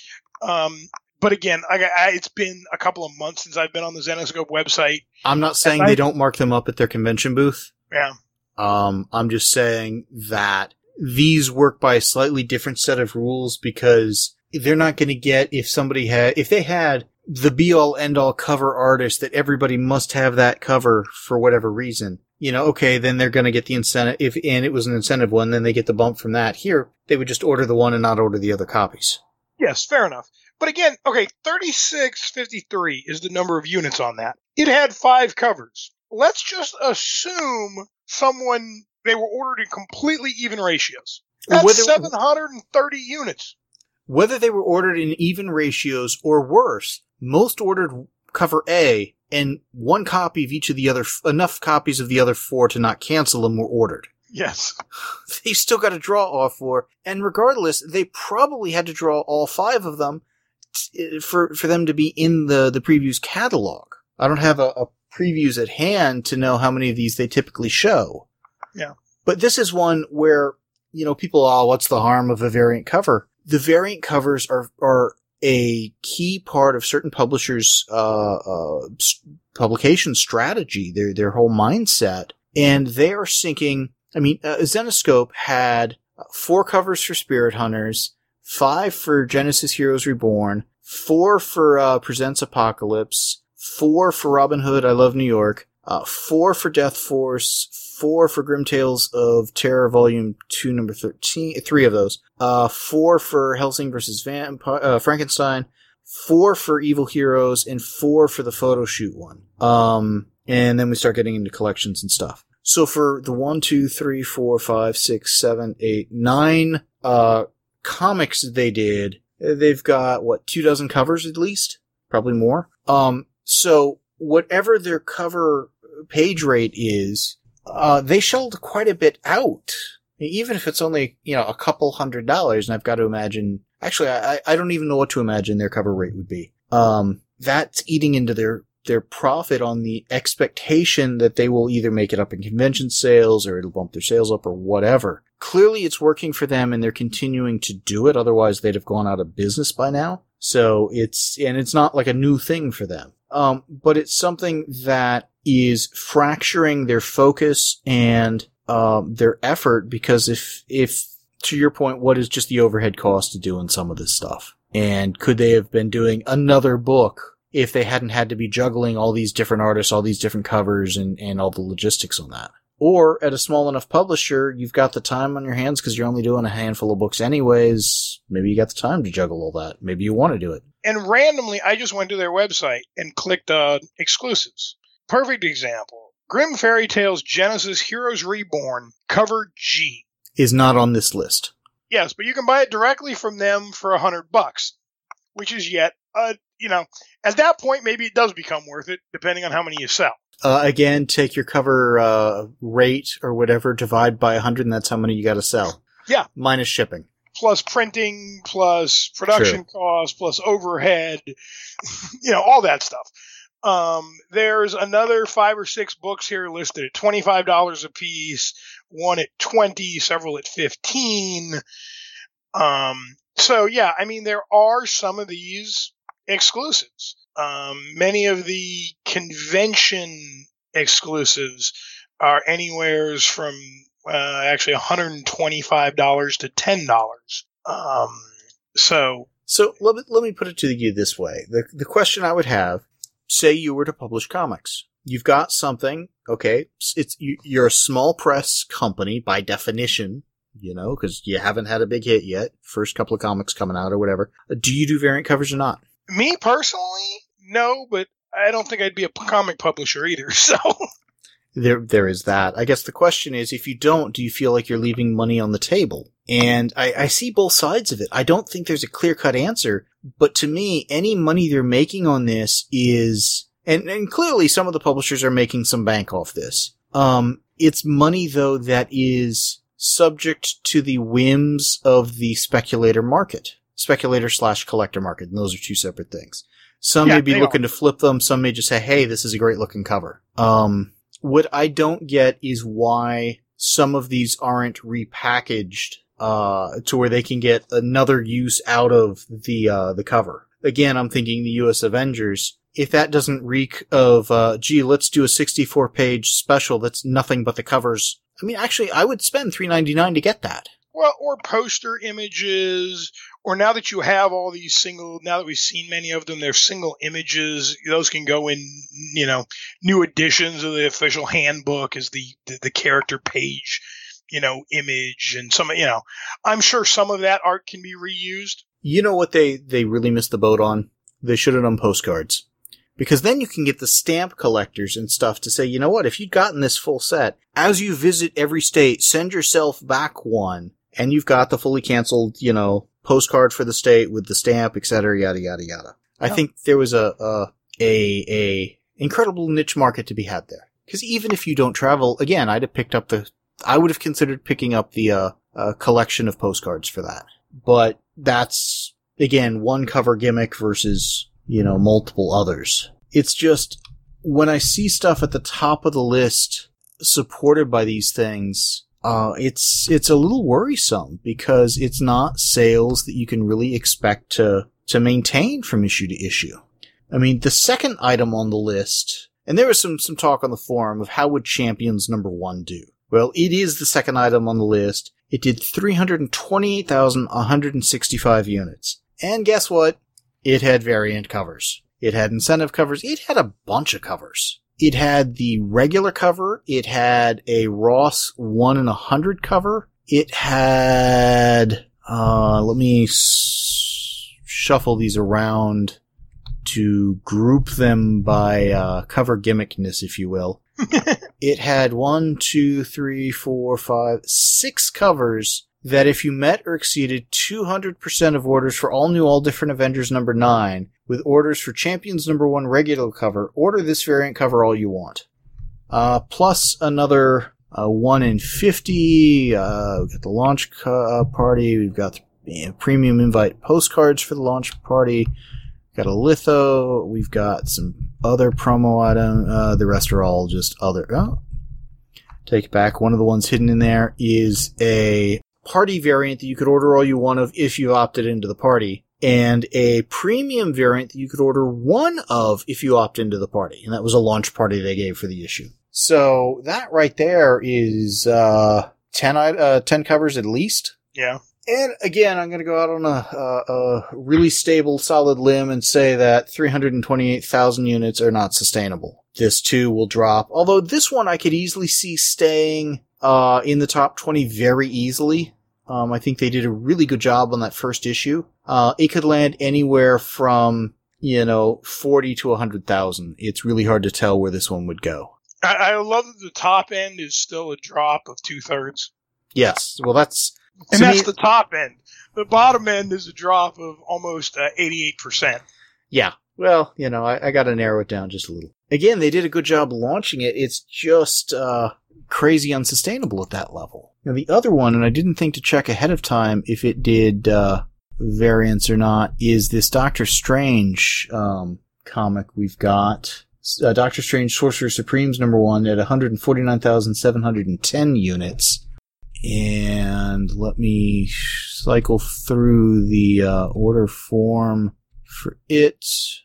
Um, but again, I, I, it's been a couple of months since I've been on the Zenescope website. I'm not saying I, they don't mark them up at their convention booth. Yeah. Um, I'm just saying that these work by a slightly different set of rules because they're not going to get if somebody had, if they had the be-all end-all cover artist that everybody must have that cover for whatever reason. You know, okay, then they're going to get the incentive. If and it was an incentive one, then they get the bump from that. Here, they would just order the one and not order the other copies. Yes, fair enough. But again, okay, thirty-six fifty-three is the number of units on that. It had five covers. Let's just assume someone, they were ordered in completely even ratios. That's whether, seven hundred thirty units. Whether they were ordered in even ratios or worse, most ordered cover A, and one copy of each of the other, enough copies of the other four to not cancel them were ordered. Yes. They still got to draw all four, and regardless, they probably had to draw all five of them t- for for them to be in the, the previews catalog. I don't have a, a previews at hand to know how many of these they typically show. Yeah. But this is one where, you know, people, oh, what's the harm of a variant cover? The variant covers are are a key part of certain publishers' uh, uh, publication strategy, their their whole mindset, and they are sinking. I mean, uh, Zenescope had four covers for Spirit Hunters, five for Genesis Heroes Reborn, four for uh, Presents Apocalypse, four for Robin Hood, I Love New York, uh, four for Death Force, four for Grim Tales of Terror Volume two, Number thirteen, three of those, uh, four for Helsing versus Vampire, uh, Frankenstein, four for Evil Heroes, and four for the photo shoot one. Um, and then we start getting into collections and stuff. So for the one, two, three, four, five, six, seven, eight, nine, uh, comics they did, they've got, what, two dozen covers at least? Probably more. Um, so whatever their cover page rate is, uh, they shelled quite a bit out. Even if it's only, you know, a couple hundred dollars, and I've got to imagine, actually, I, I don't even know what to imagine their cover rate would be. Um, that's eating into their, their profit on the expectation that they will either make it up in convention sales or it'll bump their sales up or whatever. Clearly it's working for them and they're continuing to do it. Otherwise they'd have gone out of business by now. So it's, and it's not like a new thing for them. Um, but it's something that is fracturing their focus and, um, their effort, because if, if, to your point, what is just the overhead cost to doing some of this stuff? And could they have been doing another book if they hadn't had to be juggling all these different artists, all these different covers, and, and all the logistics on that? Or at a small enough publisher, you've got the time on your hands because you're only doing a handful of books anyways. Maybe you got the time to juggle all that. Maybe you want to do it. And randomly, I just went to their website and clicked uh, exclusives. Perfect example. Grimm Fairy Tales Genesis Heroes Reborn, cover G. Is not on this list. Yes, but you can buy it directly from them for a hundred bucks, which is yet, uh, you know, at that point, maybe it does become worth it, depending on how many you sell. Uh, again, take your cover uh, rate or whatever, divide by one hundred, and that's how many you got to sell. Yeah. Minus shipping. Plus printing, plus production True. costs, plus overhead, you know, all that stuff. Um, there's another five or six books here listed at twenty-five dollars a piece, one at twenty, several at fifteen. Um, so yeah, I mean, there are some of these exclusives. Um, many of the convention exclusives are anywheres from, uh, actually one hundred twenty-five dollars to ten dollars. Um, so. So let me, let me put it to you this way. The, the question I would have, say you were to publish comics. You've got something, okay, it's, you, you're a small press company by definition, you know, because you haven't had a big hit yet. First couple of comics coming out or whatever. Do you do variant covers or not? Me personally, no, but I don't think I'd be a comic publisher either, so. There, there is that. I guess the question is, if you don't, do you feel like you're leaving money on the table? And I, I see both sides of it. I don't think there's a clear-cut answer, but to me, any money they're making on this is, and, and clearly some of the publishers are making some bank off this. Um, it's money though that is subject to the whims of the speculator market. Speculator slash collector market, and those are two separate things. Some Yeah, may be they looking are. to flip them, some may just say, hey, this is a great looking cover. Um, what I don't get is why some of these aren't repackaged, uh, to where they can get another use out of the, uh, the cover. Again, I'm thinking the U S Avengers. If that doesn't reek of, uh, gee, let's do a sixty-four page special that's nothing but the covers. I mean, actually, I would spend three ninety-nine to get that. Well, or poster images, or now that you have all these single, now that we've seen many of them, they're single images. Those can go in, you know, new editions of the official handbook as the, the, the character page, you know, image, and some, you know, I'm sure some of that art can be reused. You know what they, they really missed the boat on? They should have done postcards. Because then you can get the stamp collectors and stuff to say, you know what, if you'd gotten this full set, as you visit every state, send yourself back one. and you've got the fully canceled, you know, postcard for the state with the stamp, et cetera, yada, yada, yada. I think there was a, a, a, a incredible niche market to be had there. Because even if you don't travel, again, I'd have picked up the, I would have considered picking up the, uh, uh, collection of postcards for that. But that's, again, one cover gimmick versus, you know, multiple others. It's just, when I see stuff at the top of the list supported by these things, uh, it's, it's a little worrisome because it's not sales that you can really expect to, to maintain from issue to issue. I mean, the second item on the list, and there was some, some talk on the forum of how would Champions number one do? Well, it is the second item on the list. It did three hundred twenty-eight thousand one hundred sixty-five units. And guess what? It had variant covers. It had incentive covers. It had a bunch of covers. It had the regular cover. It had a Ross one in a hundred cover. It had, uh, let me s- shuffle these around to group them by, uh, cover gimmickness, if you will. It had one, two, three, four, five, six covers that if you met or exceeded two hundred percent of orders for All New, All Different Avengers number nine, with orders for Champions number one regular cover, order this variant cover all you want. Uh, plus another uh, one in fifty, uh, we've got the launch co- uh, party, we've got the you know, premium invite postcards for the launch party, we've got a litho, we've got some other promo item, uh, the rest are all just other, oh, take it back, one of the ones hidden in there is a party variant that you could order all you want of if you opted into the party, and a premium variant that you could order one of if you opt into the party. And that was a launch party they gave for the issue. So that right there is uh ten, uh, ten covers at least. Yeah. And again, I'm going to go out on a, a, a really stable, solid limb and say that three hundred twenty-eight thousand units are not sustainable. This too will drop. Although this one I could easily see staying uh in the top twenty very easily. Um, I think they did a really good job on that first issue. Uh, it could land anywhere from, you know, forty to one hundred thousand. It's really hard to tell where this one would go. I, I love that the top end is still a drop of two thirds. Yes. Well, that's, and that's me, the top end. The bottom end is a drop of almost uh, eighty-eight percent. Yeah. Well, you know, I, I got to narrow it down just a little. Again, they did a good job launching it. It's just, uh, crazy unsustainable at that level. Now the other one, and I didn't think to check ahead of time if it did uh variants or not, is this Doctor Strange um comic we've got. Uh, Doctor Strange Sorcerer Supremes number one at one hundred forty-nine thousand seven hundred ten units. And let me cycle through the uh, order form for it.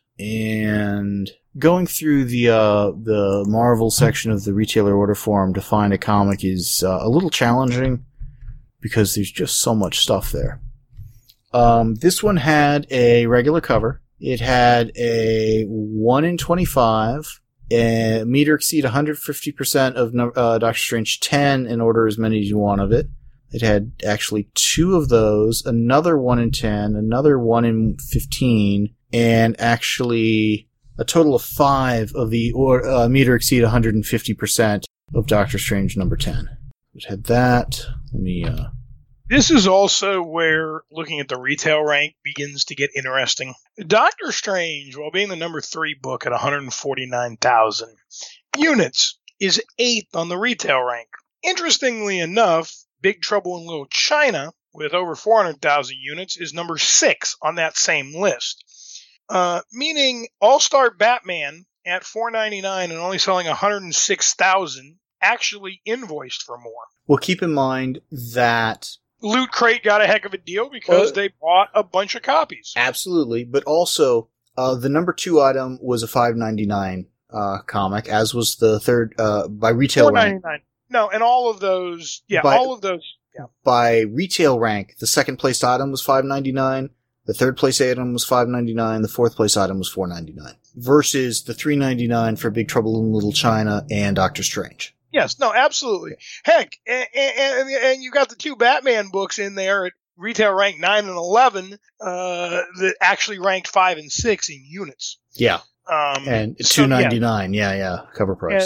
And going through the uh, the Marvel section of the retailer order form to find a comic is uh, a little challenging because there's just so much stuff there. Um, this one had a regular cover. It had a one in twenty-five, a meter exceed one hundred fifty percent of uh, Doctor Strange ten and order as many as you want of it. It had actually two of those, another one in ten, another one in fifteen, and actually a total of five of the or, uh, meter exceed one hundred fifty percent of Doctor Strange number ten. It had that. Let me, uh... This is also where looking at the retail rank begins to get interesting. Doctor Strange, while being the number three book at one hundred forty-nine thousand units, is eighth on the retail rank. Interestingly enough, Big Trouble in Little China, with over four hundred thousand units, is number six on that same list. Uh, meaning All-Star Batman at four ninety-nine and only selling one hundred six thousand actually invoiced for more. Well, keep in mind that Loot Crate got a heck of a deal because uh, they bought a bunch of copies. Absolutely, but also uh, the number two item was a five ninety-nine uh, comic, as was the third uh, by retail four ninety-nine. rank. No, and all of those, yeah, by, all of those. Yeah. By retail rank, the second place item was five ninety-nine. The third place item was five ninety-nine. The fourth place item was four ninety-nine. Versus the three ninety-nine for Big Trouble in Little China and Doctor Strange. Yes, no, absolutely. Heck, and, and, and you got the two Batman books in there at retail rank nine and eleven uh, that actually ranked five and six in units. Yeah. Um, and so, two ninety-nine. Yeah. yeah, yeah, cover price. And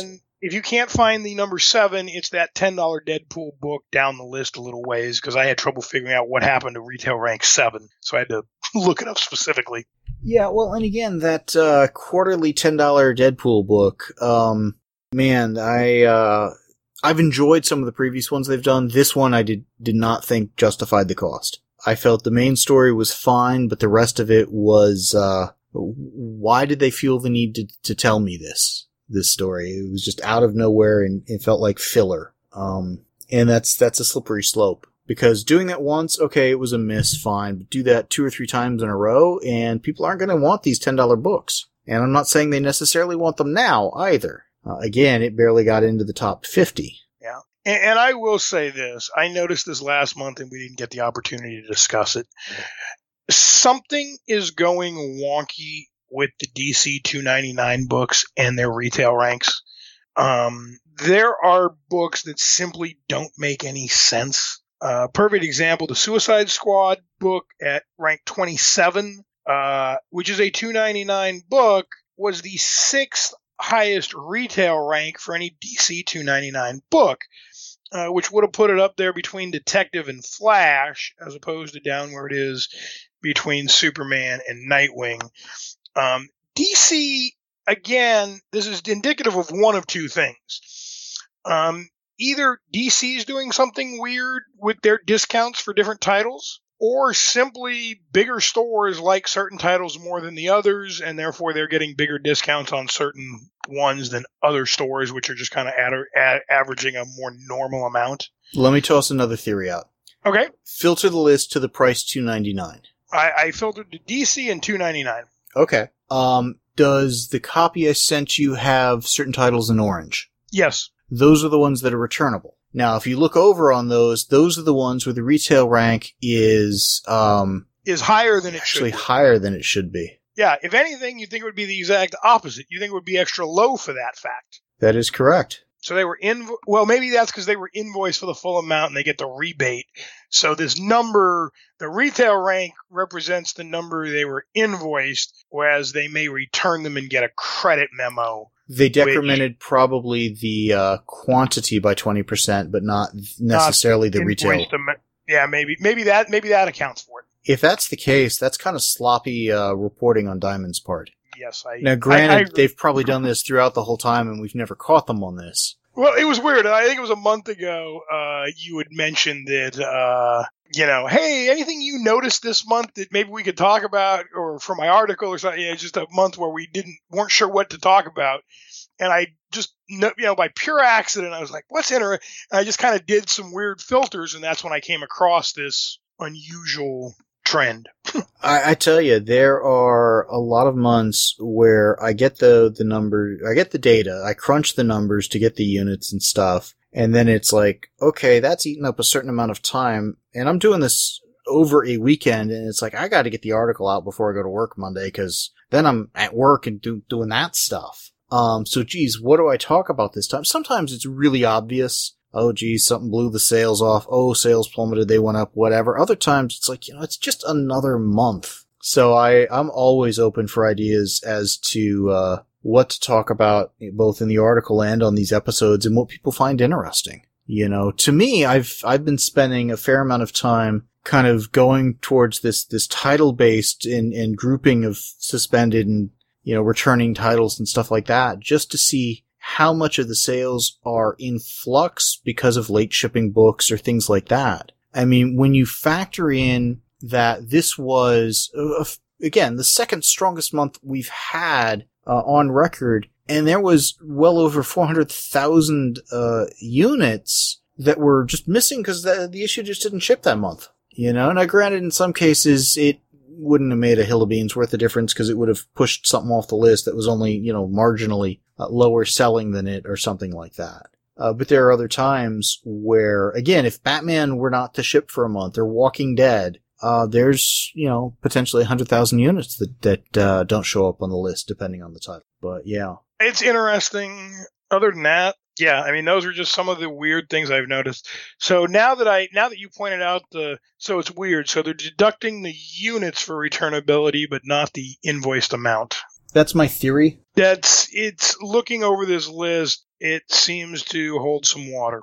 if you can't find the number seven, it's that ten dollar Deadpool book down the list a little ways, because I had trouble figuring out what happened to retail rank seven, so I had to look it up specifically. Yeah, well, and again, that uh, quarterly ten dollar Deadpool book, um, man, I, uh, I've enjoyed some of the previous ones they've done. This one I did, did not think justified the cost. I felt the main story was fine, but the rest of it was, uh, why did they feel the need to, to tell me this? This story. It was just out of nowhere and it felt like filler. Um, and that's, that's a slippery slope, because doing that once, okay, it was a miss, fine, but do that two or three times in a row and people aren't going to want these ten dollar books. And I'm not saying they necessarily want them now either. Uh, again, it barely got into the top fifty. Yeah. And, and I will say this, I noticed this last month and we didn't get the opportunity to discuss it. Something is going wonky with the D C two ninety-nine books and their retail ranks. Um, there are books that simply don't make any sense. Uh, perfect example, the Suicide Squad book at rank twenty-seven, uh, which is a two ninety-nine book, was the sixth highest retail rank for any D C two ninety-nine book, uh, which would have put it up there between Detective and Flash, as opposed to down where it is between Superman and Nightwing. Um, D C, again, this is indicative of one of two things. Um, either D C is doing something weird with their discounts for different titles, or simply bigger stores like certain titles more than the others, and therefore they're getting bigger discounts on certain ones than other stores, which are just kind of ad- ad- averaging a more normal amount. Let me toss another theory out. Okay. Filter the list to the price two ninety-nine. I, I filtered to D C and two ninety-nine. Okay. Um, does the copy I sent you have certain titles in orange? Yes. Those are the ones that are returnable. Now, if you look over on those, those are the ones where the retail rank is, um, is higher than it actually should be. higher than it should be. Yeah. If anything, you think it would be the exact opposite. You think it would be extra low for that fact. That is correct. So they were in, well, maybe that's because they were invoiced for the full amount and they get the rebate. So this number, the retail rank represents the number they were invoiced, whereas they may return them and get a credit memo. They decremented which, probably the uh, quantity by twenty percent, but not necessarily not the retail. Them. Yeah, maybe, maybe that, maybe that accounts for it. If that's the case, that's kind of sloppy uh, reporting on Diamond's part. Yes, I. Now, granted, I, I, they've probably done this throughout the whole time, and we've never caught them on this. Well, it was weird. I think it was a month ago. Uh, you had mentioned that, uh, you know, hey, anything you noticed this month that maybe we could talk about, or from my article or something. Yeah, it's just a month where we didn't weren't sure what to talk about, and I just, you know, by pure accident, I was like, "What's interesting?" I just kind of did some weird filters, and that's when I came across this unusual trend. I, I tell you, there are a lot of months where I get the, the number, I get the data, I crunch the numbers to get the units and stuff, and then it's like, okay, that's eaten up a certain amount of time, and I'm doing this over a weekend, and it's like, I gotta get the article out before I go to work Monday, because then I'm at work and do, doing that stuff. Um, so geez, what do I talk about this time? Sometimes it's really obvious. Oh, geez, something blew the sales off. Oh, sales plummeted. They went up, whatever. Other times it's like, you know, it's just another month. So I, I'm always open for ideas as to, uh, what to talk about both in the article and on these episodes and what people find interesting. You know, to me, I've, I've been spending a fair amount of time kind of going towards this, this title based and, and grouping of suspended and, you know, returning titles and stuff like that, just to see how much of the sales are in flux because of late shipping books or things like that. I mean, when you factor in that this was, uh, again, the second strongest month we've had uh, on record, and there was well over four hundred thousand uh, units that were just missing because the, the issue just didn't ship that month. You know, now granted, in some cases, it wouldn't have made a hill of beans worth of difference because it would have pushed something off the list that was only, you know, marginally uh, lower selling than it or something like that. Uh, but there are other times where, again, if Batman were not to ship for a month or Walking Dead, uh, there's, you know, potentially one hundred thousand units that, that uh, don't show up on the list depending on the title. But yeah. It's interesting. Other than that, yeah, I mean, those are just some of the weird things I've noticed. So now that I, now that you pointed out the, so it's weird. So they're deducting the units for returnability, but not the invoiced amount. that's my theory. That's it's looking over this list. It seems to hold some water.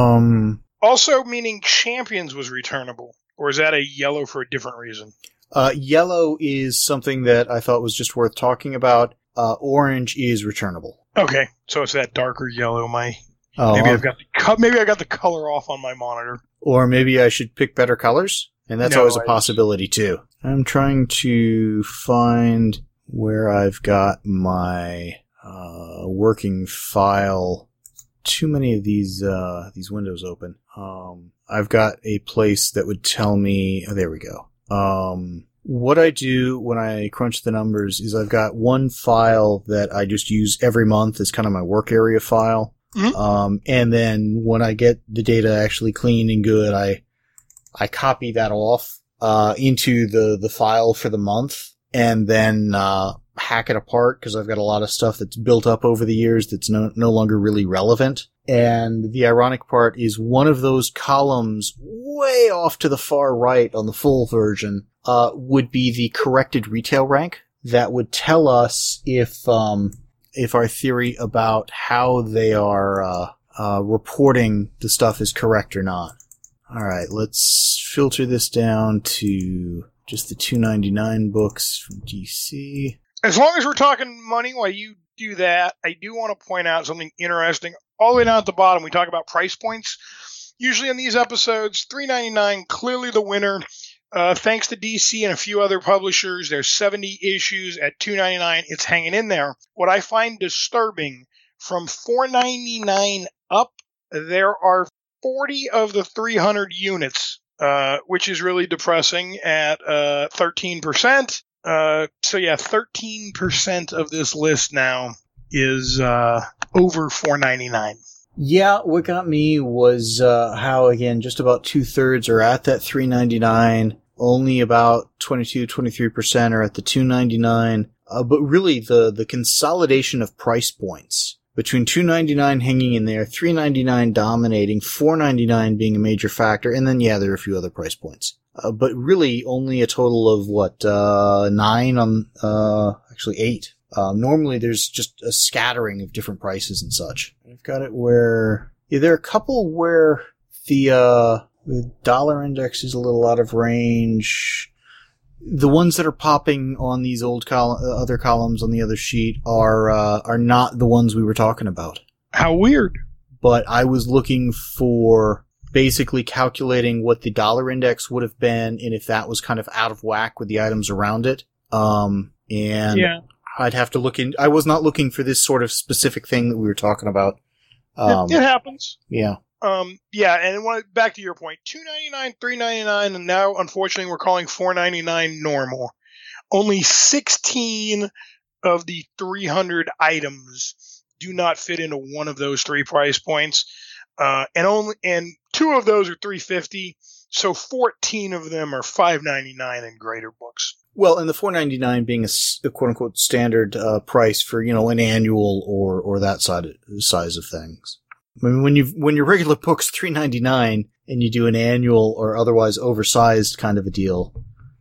Um. Also, meaning Champions was returnable, or is that a yellow for a different reason? Uh, yellow is something that I thought was just worth talking about. Uh, orange is returnable. Okay, so it's that darker yellow. My Oh, maybe I've got the co- maybe I got the color off on my monitor. Or maybe I should pick better colors, and that's No, always a I- possibility too. I'm trying to find where I've got my uh, working file. Too many of these uh, these windows open. Um, I've got a place that would tell me. Oh, there we go. Um, what I do when I crunch the numbers is I've got one file that I just use every month as kind of my work area file. Mhm. Um, and then when I get the data actually clean and good, I I copy that off uh, into the the file for the month, and then uh, hack it apart because I've got a lot of stuff that's built up over the years that's no no longer really relevant. And the ironic part is one of those columns way off to the far right on the full version uh, would be the corrected retail rank that would tell us if um, if our theory about how they are uh, uh, reporting the stuff is correct or not. All right, let's filter this down to just the two ninety-nine books from D C. As long as we're talking money while you do that, I do want to point out something interesting. All the way down at the bottom, we talk about price points. Usually in these episodes, three ninety-nine, clearly the winner. Uh, thanks to D C and a few other publishers, there's seventy issues at two ninety-nine. It's hanging in there. What I find disturbing, from four ninety-nine up, there are forty of the three hundred units, uh, which is really depressing at uh, thirteen percent. Uh, so yeah, thirteen percent of this list now is uh, over four ninety-nine. Yeah, what got me was uh, how, again, just about two-thirds are at that three ninety-nine. Only about twenty-two, twenty-three percent are at the two ninety-nine. Uh, but really, the, the consolidation of price points between two ninety-nine hanging in there, three ninety-nine dominating, four ninety-nine being a major factor, and then, yeah, there are a few other price points. Uh, but really, only a total of, what, uh, nine on, uh, actually eight. Um, normally there's just a scattering of different prices and such. I've got it where, yeah, there are a couple where the, uh, the dollar index is a little out of range. The ones that are popping on these old col- other columns on the other sheet are, uh, are not the ones we were talking about. How weird. But I was looking for basically calculating what the dollar index would have been and if that was kind of out of whack with the items around it. Um, and Yeah. I'd have to look in. I was not looking for this sort of specific thing that we were talking about. Um, it, it happens. yeah. Um, yeah, and one, back to your point, two ninety-nine, three ninety-nine, and now unfortunately we're calling four ninety-nine normal. Only sixteen of the three hundred items do not fit into one of those three price points, uh, and only and two of those are three fifty. So fourteen of them are five ninety-nine and greater books. Well, and the four ninety-nine being a, s- a quote unquote standard uh, price for, you know, an annual or or that side of, size of things. I mean, when you when your regular book's three ninety-nine and you do an annual or otherwise oversized kind of a deal,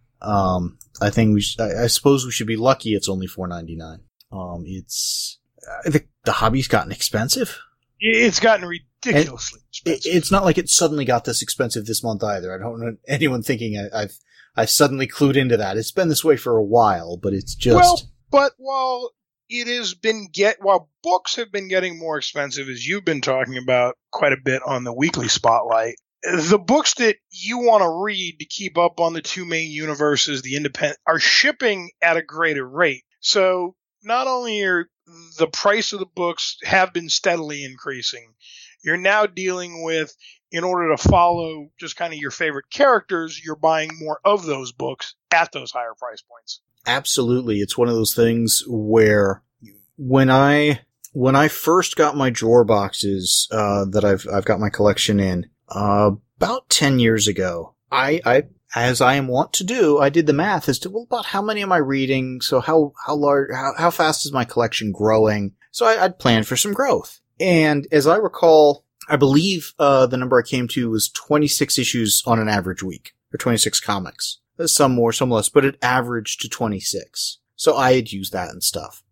um, I think we sh- I, I suppose we should be lucky it's only four ninety-nine. Um, it's I think the hobby's gotten expensive. It's gotten ridiculously It, expensive. it's not like it suddenly got this expensive this month either. I don't want anyone thinking I, I've I've suddenly clued into that. It's been this way for a while, but it's just Well, but while it has been get while books have been getting more expensive, as you've been talking about quite a bit on the weekly spotlight, the books that you want to read to keep up on the two main universes, the independent, are shipping at a greater rate. So not only are the price of the books have been steadily increasing, you're now dealing with, in order to follow just kind of your favorite characters, you're buying more of those books at those higher price points. absolutely. It's one of those things where when I when I first got my drawer boxes uh, that I've I've got my collection in uh, about ten years ago, I I as I am wont to do, I did the math as to, well, about how many am I reading? So how how large how, how fast is my collection growing? So I, I'd planned for some growth. And as I recall, I believe uh, the number I came to was twenty-six issues on an average week, or twenty-six comics. Some more, some less, but it averaged to twenty-six. So I had used that and stuff.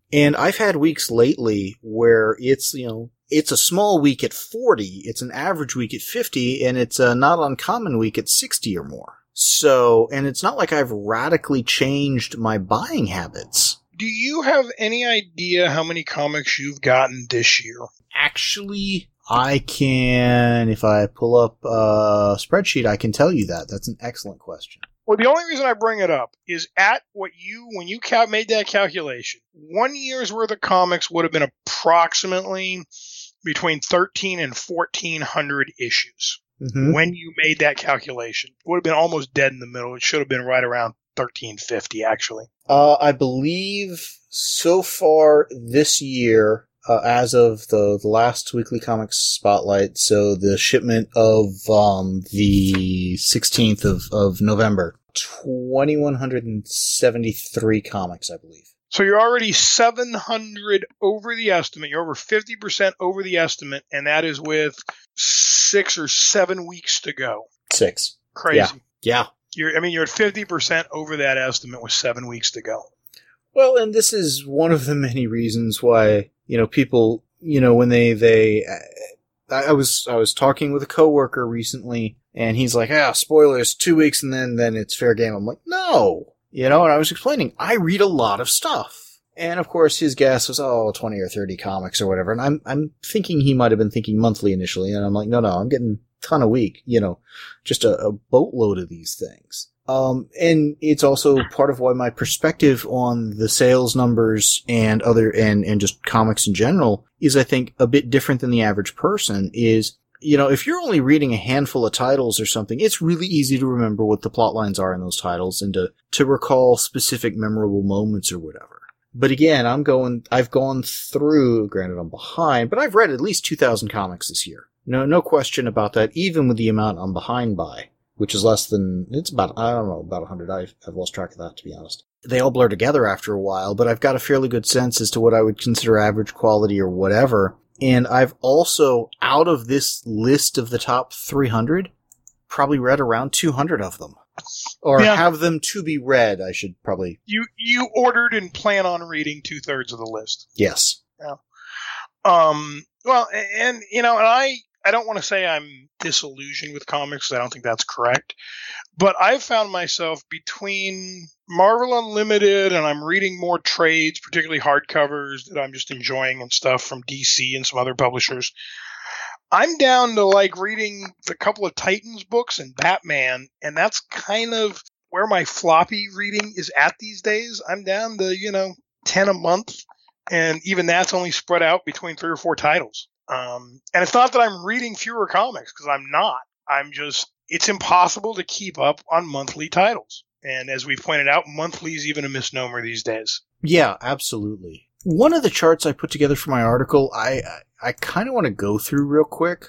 And I've had weeks lately where it's, you know, it's a small week at forty, it's an average week at fifty, and it's a not uncommon week at sixty or more. So, and it's not like I've radically changed my buying habits. Do you have any idea how many comics you've gotten this year? Actually, I can, if I pull up a spreadsheet, I can tell you that. That's an excellent question. Well, the only reason I bring it up is at what you, when you cal- made that calculation, one year's worth of comics would have been approximately between thirteen and fourteen hundred issues. Mm-hmm. When you made that calculation, it would have been almost dead in the middle. It should have been right around thirteen fifty, actually. Uh, I believe so far this year, uh, as of the, the last Weekly Comics Spotlight, so the shipment of um, the sixteenth of, of November, two thousand one hundred seventy-three comics, I believe. So you're already seven hundred over the estimate. You're over fifty percent over the estimate, and that is with six or seven weeks to go. Six. Crazy. Yeah. Yeah. You're, I mean, you're at fifty percent over that estimate with seven weeks to go. Well, and this is one of the many reasons why, you know, people, you know, when they, they, I, I was, I was talking with a coworker recently, and he's like, ah, spoilers, two weeks and then, then it's fair game. I'm like, no. You know, and I was explaining, I read a lot of stuff. And of course, his guess was, oh, twenty or thirty comics or whatever. And I'm, I'm thinking he might have been thinking monthly initially. And I'm like, no, no, I'm getting a ton a week, you know, just a, a boatload of these things. Um, and it's also part of why my perspective on the sales numbers and other, and, and just comics in general is, I think, a bit different than the average person is, you know, if you're only reading a handful of titles or something, it's really easy to remember what the plot lines are in those titles and to, to recall specific memorable moments or whatever. But again, I'm going, I've gone through, granted I'm behind, but I've read at least two thousand comics this year. No, no question about that, even with the amount I'm behind by, which is less than, it's about, I don't know, about one hundred. I've, I've lost track of that, to be honest. They all blur together after a while, but I've got a fairly good sense as to what I would consider average quality or whatever. And I've also, out of this list of the top three hundred, probably read around two hundred of them. Or yeah. have them to be read, I should probably... You you ordered and plan on reading two-thirds of the list. Yes. Yeah. Um. Well, and, you know, and I, I don't want to say I'm disillusioned with comics, I don't think that's correct. But I've found myself between Marvel Unlimited and I'm reading more trades, particularly hardcovers that I'm just enjoying and stuff from D C and some other publishers. I'm down to like reading the couple of Titans books and Batman, and that's kind of where my floppy reading is at these days. I'm down to, you know, ten a month, and even that's only spread out between three or four titles. Um, and it's not that I'm reading fewer comics, because I'm not. I'm just, it's impossible to keep up on monthly titles. And as we've pointed out, monthly is even a misnomer these days. Yeah, absolutely. One of the charts I put together for my article, I I, I kind of want to go through real quick,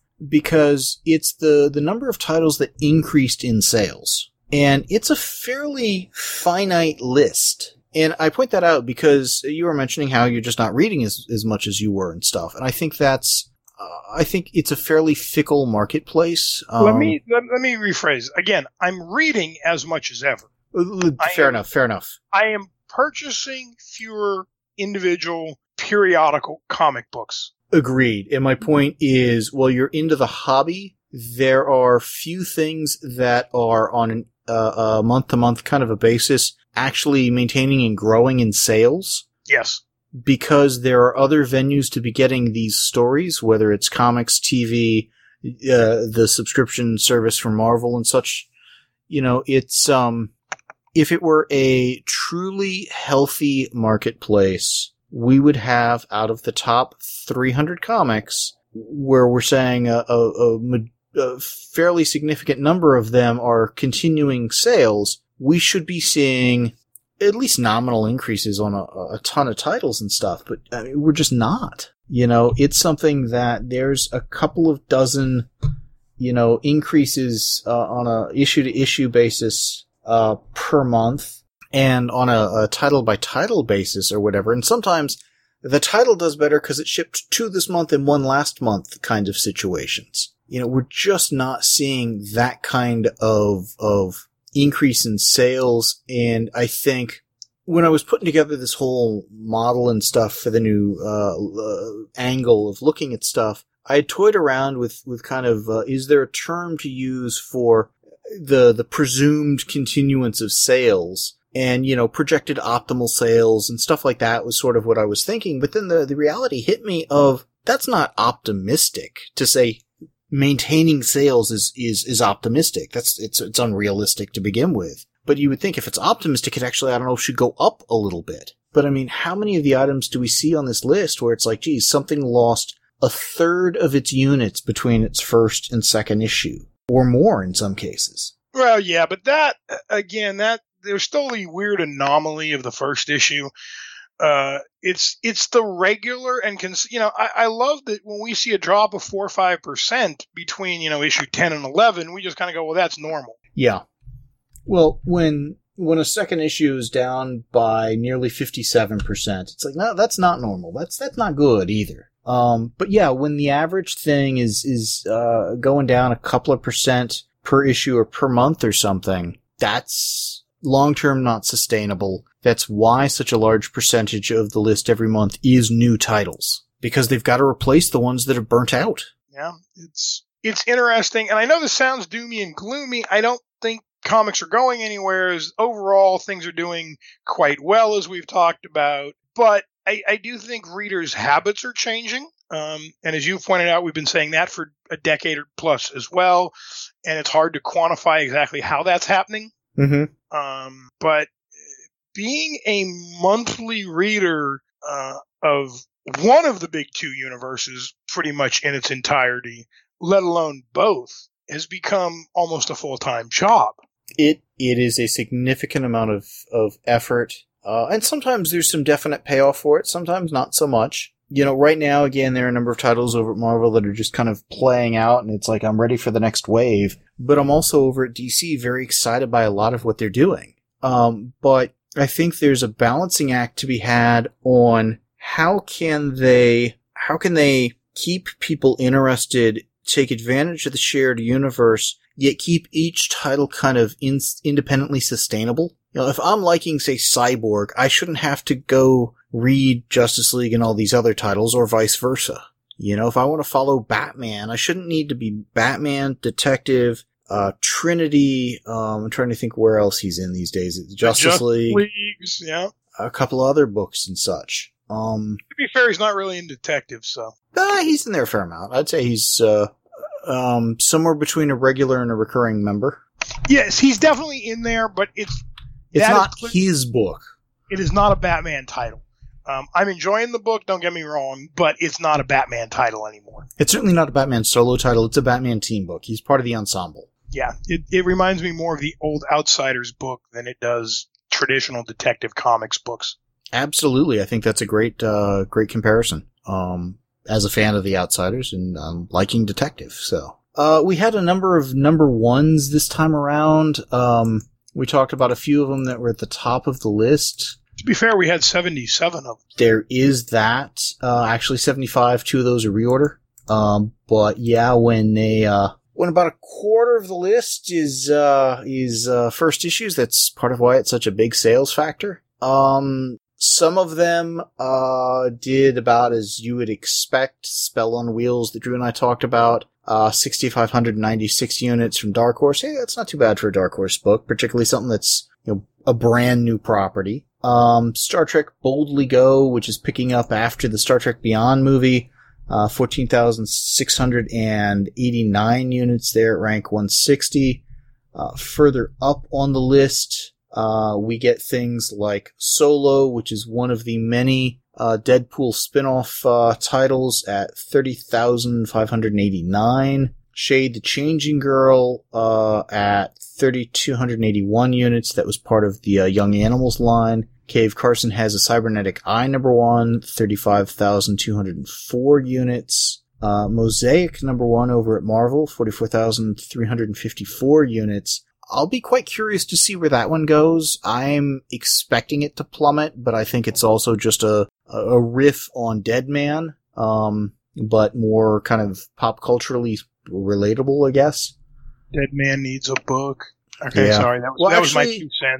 because it's the, the number of titles that increased in sales. And it's a fairly finite list. And I point that out because you were mentioning how you're just not reading as, as much as you were and stuff. And I think that's, uh, I think it's a fairly fickle marketplace. Um, let me, let, let me rephrase. Again, I'm reading as much as ever. Fair am, enough, fair enough. I am purchasing fewer individual periodical comic books. Agreed. And my point is, while you're into the hobby, there are few things that are on an, uh, a month-to-month kind of a basis actually maintaining and growing in sales. Yes. Because there are other venues to be getting these stories, whether it's comics, T V, uh, the subscription service from Marvel and such. You know, it's, um, if it were a truly healthy marketplace, we would have out of the top three hundred comics, where we're saying a, a, a, a fairly significant number of them are continuing sales, we should be seeing at least nominal increases on a, a ton of titles and stuff, but I mean, we're just not. You know, it's something that there's a couple of dozen, you know, increases uh, on a issue-to-issue basis uh per month, and on a, a title-by-title basis or whatever. And sometimes the title does better because it shipped two this month and one last month kind of situations. You know, we're just not seeing that kind of of increase in sales, and I think when I was putting together this whole model and stuff for the new uh, uh, angle of looking at stuff, I had toyed around with, with kind of, uh, is there a term to use for the the presumed continuance of sales? And, you know, projected optimal sales and stuff like that was sort of what I was thinking. But then the, the reality hit me of, that's not optimistic to say maintaining sales is, is, is optimistic. That's, it's, it's unrealistic to begin with. But you would think if it's optimistic, it actually, I don't know, should go up a little bit. But I mean, how many of the items do we see on this list where it's like, geez, something lost a third of its units between its first and second issue? Or more in some cases. Well, yeah, but that, again, that, there's still the weird anomaly of the first issue. Uh, it's it's the regular and cons- you know I, I love that when we see a drop of four or five percent between you know issue ten and eleven, we just kind of go, well, that's normal. Yeah. Well, when when a second issue is down by nearly fifty-seven percent, it's like, no, that's not normal. That's that's not good either. Um, but yeah, when the average thing is is uh, going down a couple of percent per issue or per month or something, that's long-term not sustainable. That's why such a large percentage of the list every month is new titles, because they've got to replace the ones that have burnt out. Yeah, it's it's interesting, and I know this sounds doomy and gloomy. I don't think comics are going anywhere. As overall, things are doing quite well, as we've talked about. But I, I do think readers' habits are changing. Um, and as you pointed out, we've been saying that for a decade or plus as well, and it's hard to quantify exactly how that's happening. Mm-hmm. Um, but being a monthly reader uh, of one of the big two universes pretty much in its entirety, let alone both, has become almost a full-time job. It It is a significant amount of, of effort, uh, and sometimes there's some definite payoff for it, sometimes not so much. You know, right now, again, there are a number of titles over at Marvel that are just kind of playing out, and it's like, I'm ready for the next wave. But I'm also over at D C very excited by a lot of what they're doing. Um, but I think there's a balancing act to be had on how can they, how can they keep people interested, take advantage of the shared universe, yet keep each title kind of in, independently sustainable. You know, if I'm liking, say, Cyborg, I shouldn't have to go read Justice League and all these other titles, or vice versa. You know, if I want to follow Batman, I shouldn't need to be Batman, Detective, uh, Trinity. Um, I'm trying to think where else he's in these days. Justice Just League. Leagues, yeah. A couple other books and such. Um, to be fair, he's not really in Detective, so. Uh, he's in there a fair amount. I'd say he's, uh, um, somewhere between a regular and a recurring member. Yes, he's definitely in there, but it's, it's not his book. It is not a Batman title. Um, I'm enjoying the book, don't get me wrong, but it's not a Batman title anymore. It's certainly not a Batman solo title. It's a Batman team book. He's part of the ensemble. Yeah, it, it reminds me more of the old Outsiders book than it does traditional Detective Comics books. Absolutely. I think that's a great, uh, great comparison. Um, as a fan of the Outsiders and um, liking Detective. So, uh, we had a number of number ones this time around. Um, we talked about a few of them that were at the top of the list. To be fair, we had seventy-seven of them. There is that. Uh, actually seventy-five, two of those are reorder. Um, but yeah, when they, uh, when about a quarter of the list is, uh, is, uh, first issues, that's part of why it's such a big sales factor. Um, some of them, uh, did about as you would expect. Spell on Wheels that Drew and I talked about. Uh, six thousand five hundred ninety-six units from Dark Horse. Hey, that's not too bad for a Dark Horse book, particularly something that's, you know, a brand new property. Um, Star Trek Boldly Go, which is picking up after the Star Trek Beyond movie, uh, fourteen thousand six hundred eighty-nine units there at rank one sixty. Uh, further up on the list, uh, we get things like Solo, which is one of the many, uh, Deadpool spin-off, uh, titles at thirty thousand five hundred eighty-nine. Shade the Changing Girl, uh, at three thousand two hundred eighty-one units. That was part of the, uh, Young Animals line. Cave Carson Has a Cybernetic Eye number one, thirty-five thousand two hundred four units. Uh, Mosaic number one over at Marvel, forty-four thousand three hundred fifty-four units. I'll be quite curious to see where that one goes. I'm expecting it to plummet, but I think it's also just a, a riff on Deadman, um, but more kind of pop culturally relatable, I guess. Deadman needs a book. Okay, yeah. sorry. That was, well, that actually, was my two cents.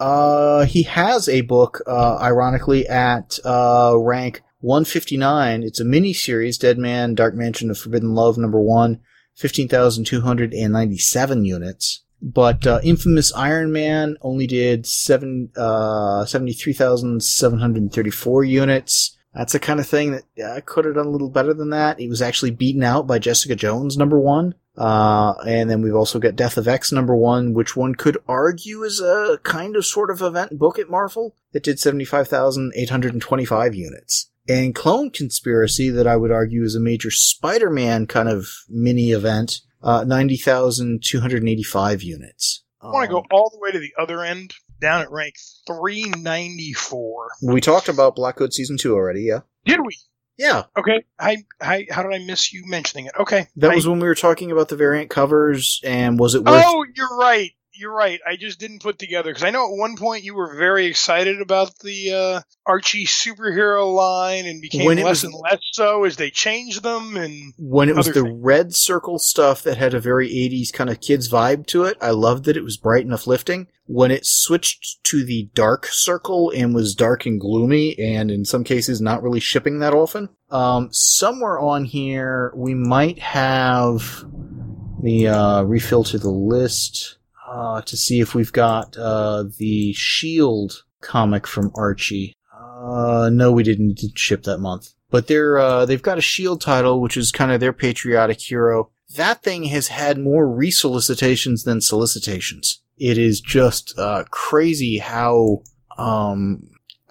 Uh, he has a book, uh, ironically, at uh, rank one fifty-nine. It's a mini-series, Dead Man, Dark Mansion of Forbidden Love, number one, fifteen thousand two hundred ninety-seven units. But uh, Infamous Iron Man only did seven, uh, seventy-three thousand seven hundred thirty-four units. That's the kind of thing that I uh, could have done a little better than that. It was actually beaten out by Jessica Jones, number one. Uh, and then we've also got Death of X, number one, which one could argue is a kind of sort of event book at Marvel that did seventy-five thousand eight hundred twenty-five units. And Clone Conspiracy, that I would argue is a major Spider-Man kind of mini event, uh, ninety thousand two hundred eighty-five units. I want to um, go all the way to the other end, down at rank three ninety-four. We talked about Black Hood Season two already, yeah? Did we? Yeah. Okay. I, I, how did I miss you mentioning it? Okay. That I, was when we were talking about the variant covers, and was it worth... Oh, you're right. You're right. I just didn't put together, because I know at one point you were very excited about the uh, Archie superhero line, and became when it less was, and less so as they changed them. And when it was the things. red circle stuff that had a very eighties kind of kids vibe to it, I loved that it was bright and uplifting. When it switched to the dark circle and was dark and gloomy, and in some cases not really shipping that often, um, somewhere on here we might have the uh, refill to the list. Uh, to see if we've got, uh, the Shield comic from Archie. Uh, no, we didn't, didn't ship that month. But they're, uh, they've got a Shield title, which is kind of their patriotic hero. That thing has had more resolicitations than solicitations. It is just, uh, crazy how, um,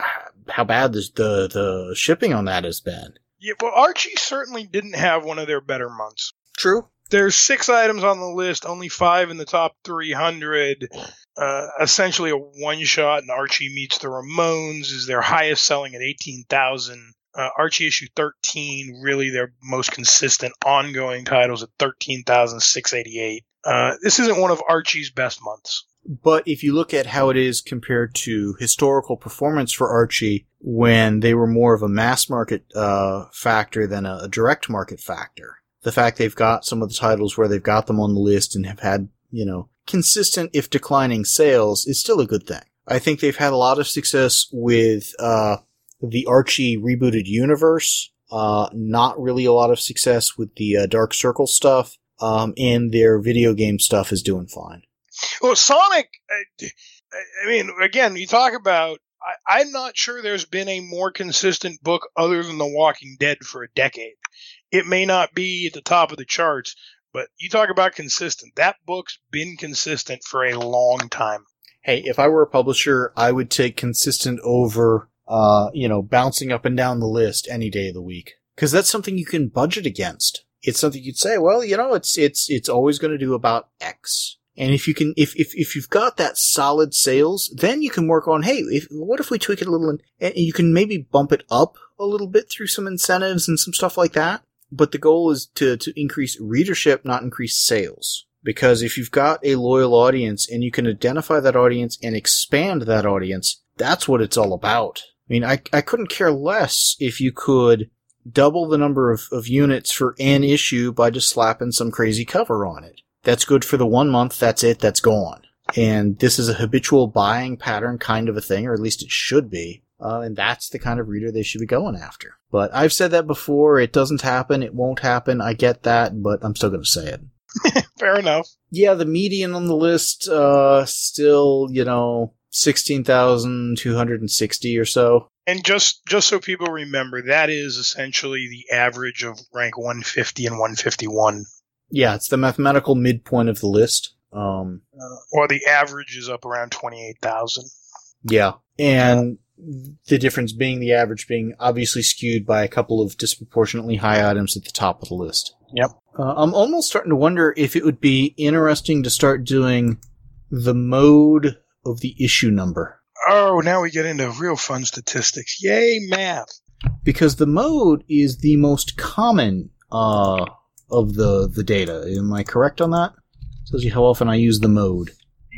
how bad this, the, the shipping on that has been. Yeah, well, Archie certainly didn't have one of their better months. True. There's six items on the list, only five in the top three hundred. Uh, essentially a one-shot, and Archie Meets the Ramones is their highest selling at eighteen thousand. Uh, Archie issue thirteen, really their most consistent ongoing titles at thirteen thousand six hundred eighty-eight. Uh, this isn't one of Archie's best months. But if you look at how it is compared to historical performance for Archie, when they were more of a mass market uh, factor than a, a direct market factor, the fact they've got some of the titles where they've got them on the list and have had, you know, consistent if declining sales is still a good thing. I think they've had a lot of success with uh the Archie rebooted universe, uh not really a lot of success with the uh, Dark Circle stuff, um and their video game stuff is doing fine. Well, Sonic, I, I mean, again, you talk about, I, I'm not sure there's been a more consistent book other than The Walking Dead for a decade. It may not be at the top of the charts, but you talk about consistent. That book's been consistent for a long time. Hey, if I were a publisher, I would take consistent over, uh, you know, bouncing up and down the list any day of the week. Because that's something you can budget against. It's something you'd say, well, you know, it's, it's, it's always going to do about X. And if you can, if, if, if you've got that solid sales, then you can work on, hey, if, what if we tweak it a little and, and you can maybe bump it up a little bit through some incentives and some stuff like that. But the goal is to, to increase readership, not increase sales. Because if you've got a loyal audience and you can identify that audience and expand that audience, that's what it's all about. I mean, I, I couldn't care less if you could double the number of, of units for an issue by just slapping some crazy cover on it. That's good for the one month, that's it, that's gone. And this is a habitual buying pattern kind of a thing, or at least it should be. Uh, and that's the kind of reader they should be going after. But I've said that before. It doesn't happen. It won't happen. I get that, but I'm still going to say it. Fair enough. Yeah, the median on the list, uh, still, you know, sixteen thousand two hundred sixty or so. And just, just so people remember, that is essentially the average of rank one fifty and one fifty-one. Yeah, it's the mathematical midpoint of the list. Um, uh, or the average is up around twenty-eight thousand. Yeah, and the difference being the average being obviously skewed by a couple of disproportionately high items at the top of the list. Yep. Uh, I'm almost starting to wonder if it would be interesting to start doing the mode of the issue number. Oh, now we get into real fun statistics. Yay, math. Because the mode is the most common uh, of the, the data. Am I correct on that? It tells you how often I use the mode.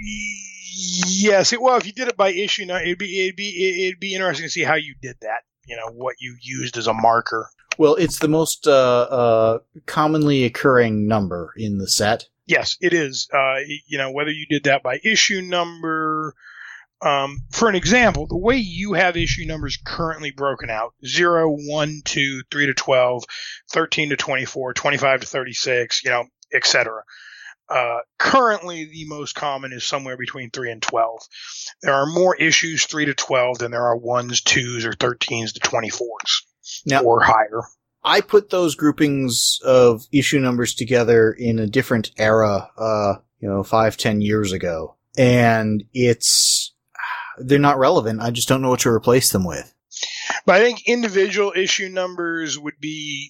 Yes. It, well, if you did it by issue, no, it'd be it'd be it'd be interesting to see how you did that. You know, what you used as a marker. Well, it's the most uh, uh, commonly occurring number in the set. Yes, it is. Uh, you know, whether you did that by issue number, Um, for an example, the way you have issue numbers currently broken out, zero, one, two, three to twelve, thirteen to twenty-four, twenty-five to thirty-six, you know, et cetera. Uh, currently, the most common is somewhere between three and twelve. There are more issues three to twelve than there are ones, twos, or thirteens to twenty-fours now, or higher. I put those groupings of issue numbers together in a different era, uh, you know, five, ten years ago. And it's, they're not relevant. I just don't know what to replace them with. But I think individual issue numbers would be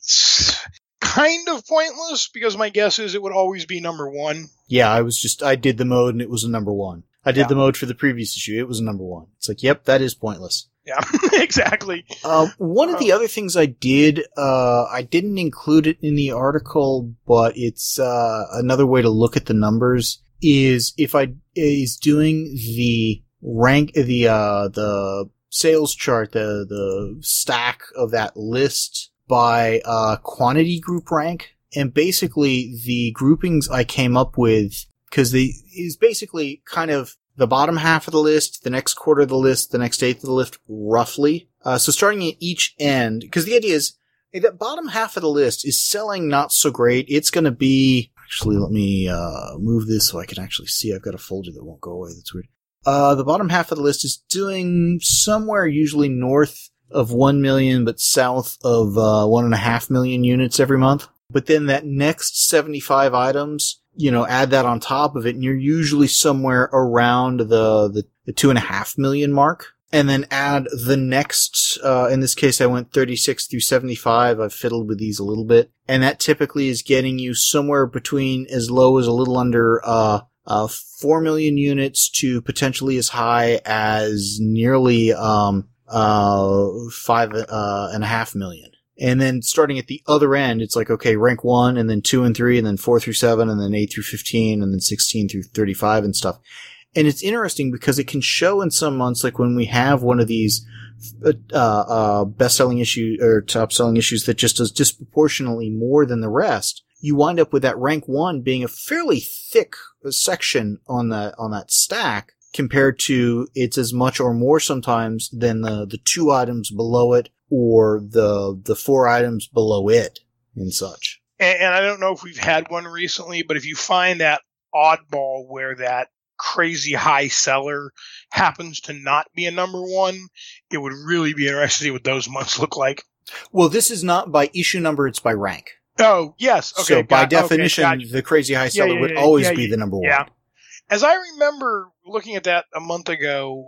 kind of pointless because my guess is it would always be number one. Yeah, I was just, I did the mode and it was a number one. I did yeah. the mode for the previous issue. It was a number one. It's like, yep, that is pointless. Yeah, exactly. Uh, one of the other things I did, uh, I didn't include it in the article, but it's, uh, another way to look at the numbers is if I, is doing the rank, the, uh, the sales chart, the, the stack of that list by, uh, quantity group rank. And basically the groupings I came up with, cause they, is basically kind of the bottom half of the list, the next quarter of the list, the next eighth of the list, roughly. Uh, so starting at each end, because the idea is, hey, that bottom half of the list is selling not so great. It's going to be, actually, let me uh move this so I can actually see. I've got a folder that won't go away. That's weird. Uh, the bottom half of the list is doing somewhere usually north of one million, but south of uh one and a half million units every month. But then that next seventy-five items, you know, add that on top of it, and you're usually somewhere around the, the, the two and a half million mark. And then add the next, uh, in this case I went thirty-six through seventy-five. I've fiddled with these a little bit. And that typically is getting you somewhere between as low as a little under, uh, uh, four million units to potentially as high as nearly, um, uh, five, uh, and a half million. And then starting at the other end, it's like, okay, rank one, and then two and three, and then four through seven, and then eight through fifteen, and then sixteen through thirty-five and stuff. And it's interesting because it can show in some months, like when we have one of these, uh, uh, best-selling issue, or top-selling issues that just does disproportionately more than the rest, you wind up with that rank one being a fairly thick section on that, on that stack, compared to it's as much or more sometimes than the, the two items below it, or the the four items below it and such. And, and I don't know if we've had one recently, but if you find that oddball where that crazy high seller happens to not be a number one, it would really be interesting to see what those months look like. Well, this is not by issue number, it's by rank. Oh, yes. Okay. So by got, definition, okay, the crazy high seller yeah, yeah, would yeah, always yeah, be yeah, the number one. Yeah. As I remember looking at that a month ago,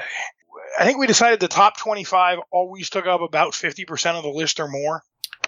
I think we decided the top twenty-five always took up about fifty percent of the list or more.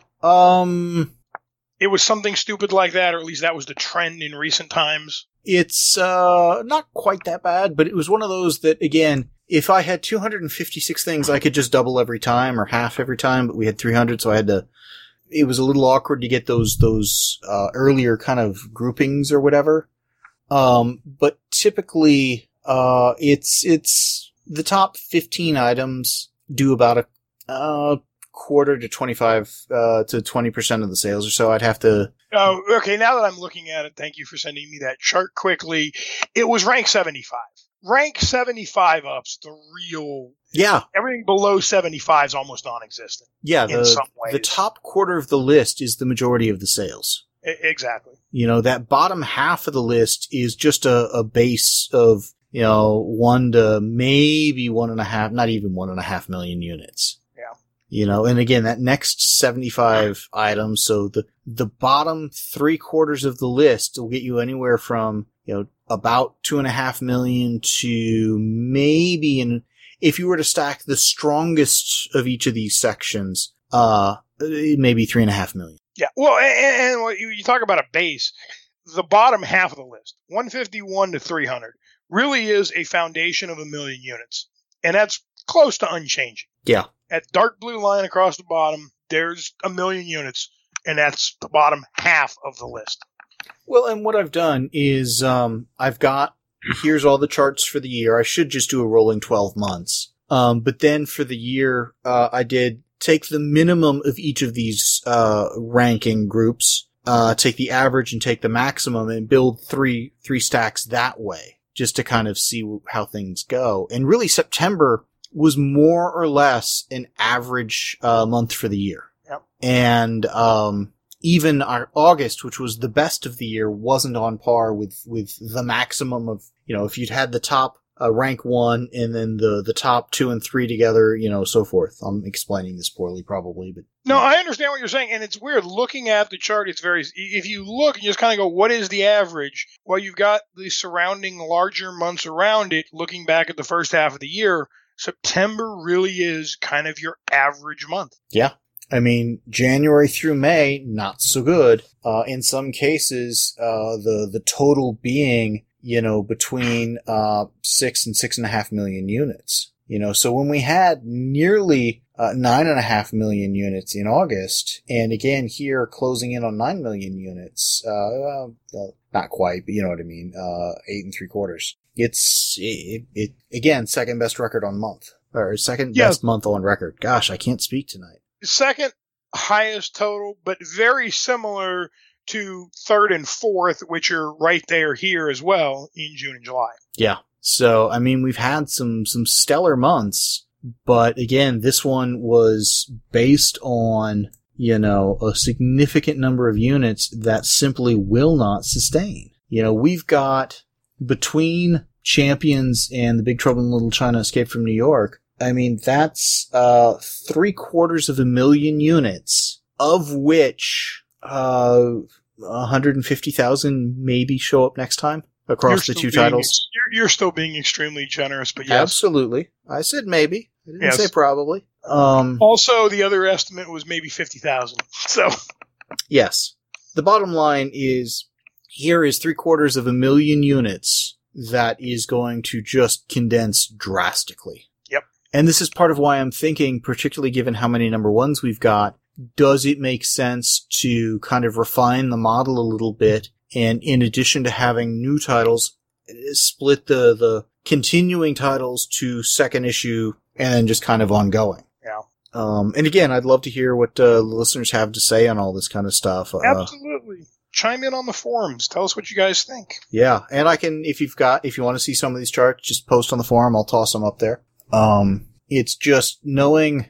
Um, it was something stupid like that, or at least that was the trend in recent times. It's uh not quite that bad, but it was one of those that, again, if I had two hundred fifty-six things, I could just double every time or half every time, but we had three hundred, so I had to, it was a little awkward to get those, those, uh, earlier kind of groupings or whatever. Um, but typically, uh, it's, it's, the top fifteen items do about a, uh, quarter to twenty-five, uh, to twenty percent of the sales or so. I'd have to. Oh, okay. Now that I'm looking at it, thank you for sending me that chart quickly. It was rank seventy-five. Rank seventy-five up's the real. Yeah. Everything below seventy-five is almost non-existent. Yeah. The, in some ways. The top quarter of the list is the majority of the sales. I- exactly. You know, that bottom half of the list is just a, a base of, you know, one to maybe one and a half, not even one and a half million units. Yeah. You know, and again, that next seventy-five items, so the, the bottom three quarters of the list will get you anywhere from, you know, about two and a half million to maybe, in, if you were to stack the strongest of each of these sections, uh, maybe three and a half million. Yeah. Well, and, and you, you talk about a base, the bottom half of the list, one fifty-one to three hundred. Really is a foundation of a million units. And that's close to unchanging. Yeah. At dark blue line across the bottom, there's a million units, and that's the bottom half of the list. Well, and what I've done is um, I've got, here's all the charts for the year. I should just do a rolling twelve months. Um, but then for the year, uh, I did take the minimum of each of these uh, ranking groups, uh, take the average and take the maximum and build three three stacks that way. just to kind of see how things go. And really, September was more or less an average uh, month for the year. Yep. And um, even our August, which was the best of the year, wasn't on par with, with the maximum of, you know, if you'd had the top uh, rank one and then the, the top two and three together, you know, so forth. I'm explaining this poorly probably, but. No, I understand what you're saying, and it's weird. Looking at the chart, it's very, if you look and just kind of go, what is the average? Well, you've got the surrounding larger months around it. Looking back at the first half of the year, September really is kind of your average month. Yeah. I mean, January through May, not so good. Uh, in some cases, uh, the, the total being, you know, between, uh, six and six and a half million units. You know, so when we had nearly, uh, nine and a half million units in August, and again here closing in on nine million units, uh, uh not quite, but you know what I mean, uh, eight and three quarters. It's, it, it, again, second best record on month, or second yeah. best month on record. Gosh, I can't speak tonight. Second highest total, but very similar to third and fourth, which are right there here as well in June and July. Yeah. So, I mean, we've had some, some stellar months, but again, this one was based on, you know, a significant number of units that simply will not sustain. You know, we've got between Champions and the Big Trouble in Little China Escape from New York, I mean, that's, uh, three quarters of a million units, of which, uh, one hundred fifty thousand maybe show up next time across the two being, titles. You're, you're still being extremely generous, but yes. Absolutely. I said maybe. I didn't yes. say probably. Um, also, the other estimate was maybe fifty thousand. So, yes. The bottom line is, here is three quarters of a million units that is going to just condense drastically. Yep. And this is part of why I'm thinking, particularly given how many number ones we've got, does it make sense to kind of refine the model a little bit, and in addition to having new titles, split the, the continuing titles to second issue and then just kind of ongoing. Yeah. Um, and again, I'd love to hear what uh, the listeners have to say on all this kind of stuff. Uh, Absolutely. Chime in on the forums. Tell us what you guys think. Yeah, and I can, if you've got, if you want to see some of these charts, just post on the forum. I'll toss them up there. Um, it's just knowing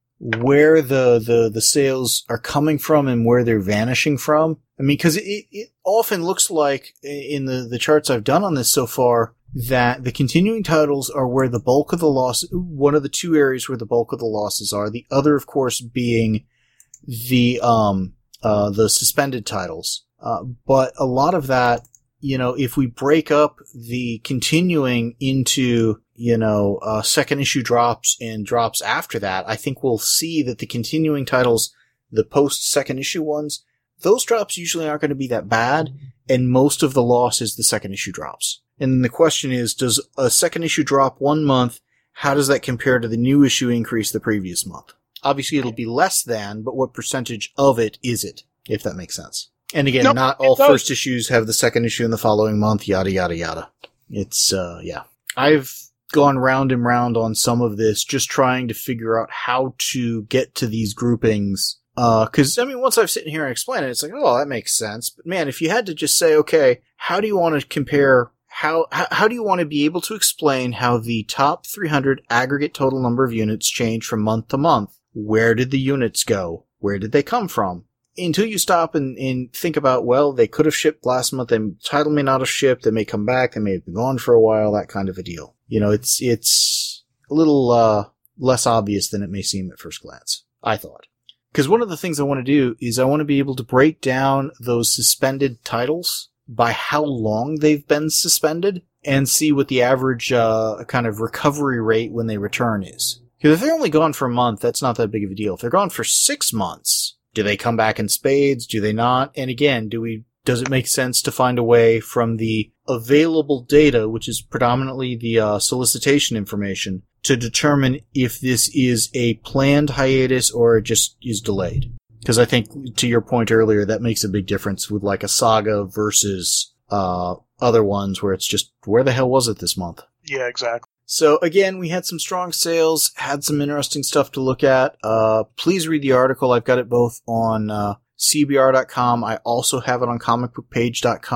where the, the, the sales are coming from and where they're vanishing from. I mean, cause it, it often looks like in the, the charts I've done on this so far that the continuing titles are where the bulk of the loss, one of the two areas where the bulk of the losses are. The other, of course, being the, um, uh, the suspended titles. Uh, but a lot of that, you know, if we break up the continuing into, you know, uh, second issue drops and drops after that, I think we'll see that the continuing titles, the post second issue ones, those drops usually aren't going to be that bad, and most of the loss is the second issue drops. And the question is, does a second issue drop one month, how does that compare to the new issue increase the previous month? Obviously it'll be less than, but what percentage of it is it, if that makes sense? And again, nope, not all first issues have the second issue in the following month, yada, yada, yada. It's, uh, yeah. I've gone round and round on some of this, just trying to figure out how to get to these groupings. Uh, cause, I mean, once I've sitting here and explained it, it's like, oh, that makes sense. But man, if you had to just say, okay, how do you want to compare, how, how, how do you want to be able to explain how the top three hundred aggregate total number of units change from month to month? Where did the units go? Where did they come from? Until you stop and, and think about, well, they could have shipped last month, the title may not have shipped, they may come back, they may have been gone for a while, that kind of a deal. You know, it's, it's a little, uh, less obvious than it may seem at first glance, I thought. Because one of the things I want to do is I want to be able to break down those suspended titles by how long they've been suspended and see what the average, uh, kind of recovery rate when they return is. Because if they're only gone for a month, that's not that big of a deal. If they're gone for six months, do they come back in spades? Do they not? And again, do we, does it make sense to find a way from the available data, which is predominantly the uh, solicitation information, to determine if this is a planned hiatus or it just is delayed? Because I think, to your point earlier, that makes a big difference with like a Saga versus uh other ones where it's just, where the hell was it this month? Yeah, exactly. So again, we had some strong sales, had some interesting stuff to look at. Uh, please read the article. I've got it both on, uh, C B R dot com. I also have it on comic book page dot com.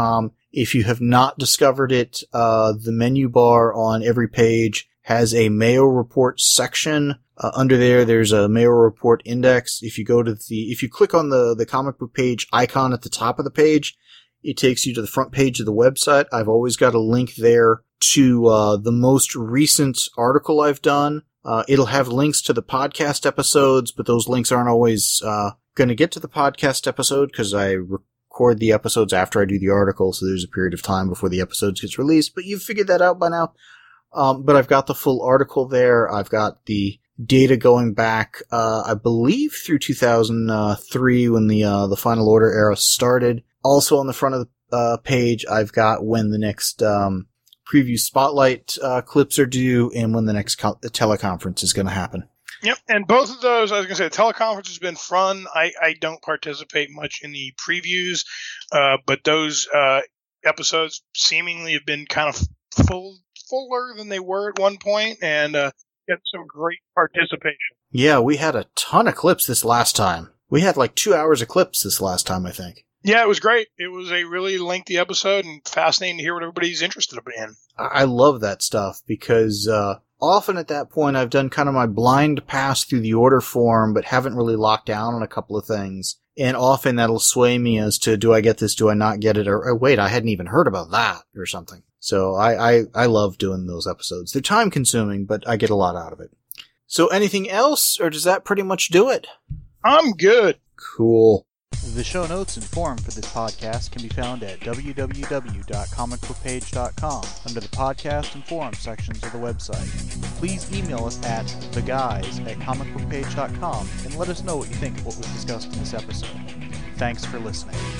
If you have not discovered it, uh, the menu bar on every page has a Mayo Report section. Uh, under there, there's a Mayo Report index. If you go to the, if you click on the, the comic book page icon at the top of the page, it takes you to the front page of the website. I've always got a link there to, uh, the most recent article I've done. Uh, it'll have links to the podcast episodes, but those links aren't always, uh, going to get to the podcast episode because I record the episodes after I do the article. So there's a period of time before the episodes gets released, but you've figured that out by now. Um, but I've got the full article there. I've got the data going back, uh, I believe through two thousand three when the, uh, the Final Order era started. Also on the front of the, uh, page, I've got when the next, um, preview spotlight, uh, clips are due and when the next co- the teleconference is going to happen. Yep, and both of those, I was going to say, the teleconference has been fun. I, I don't participate much in the previews, uh, but those uh, episodes seemingly have been kind of full, fuller than they were at one point, and uh, get some great participation. Yeah, we had a ton of clips this last time. We had like two hours of clips this last time, I think. Yeah, it was great. It was a really lengthy episode and fascinating to hear what everybody's interested in. I love that stuff because uh, often at that point I've done kind of my blind pass through the order form but haven't really locked down on a couple of things. And often that'll sway me as to do I get this, do I not get it, or, or wait, I hadn't even heard about that or something. So I, I, I love doing those episodes. They're time consuming, but I get a lot out of it. So anything else, or does that pretty much do it? I'm good. Cool. The show notes and forum for this podcast can be found at w w w dot comic book page dot com under the podcast and forum sections of the website. Please email us at theguys at comic book page dot com and let us know what you think of what was discussed in this episode. Thanks for listening.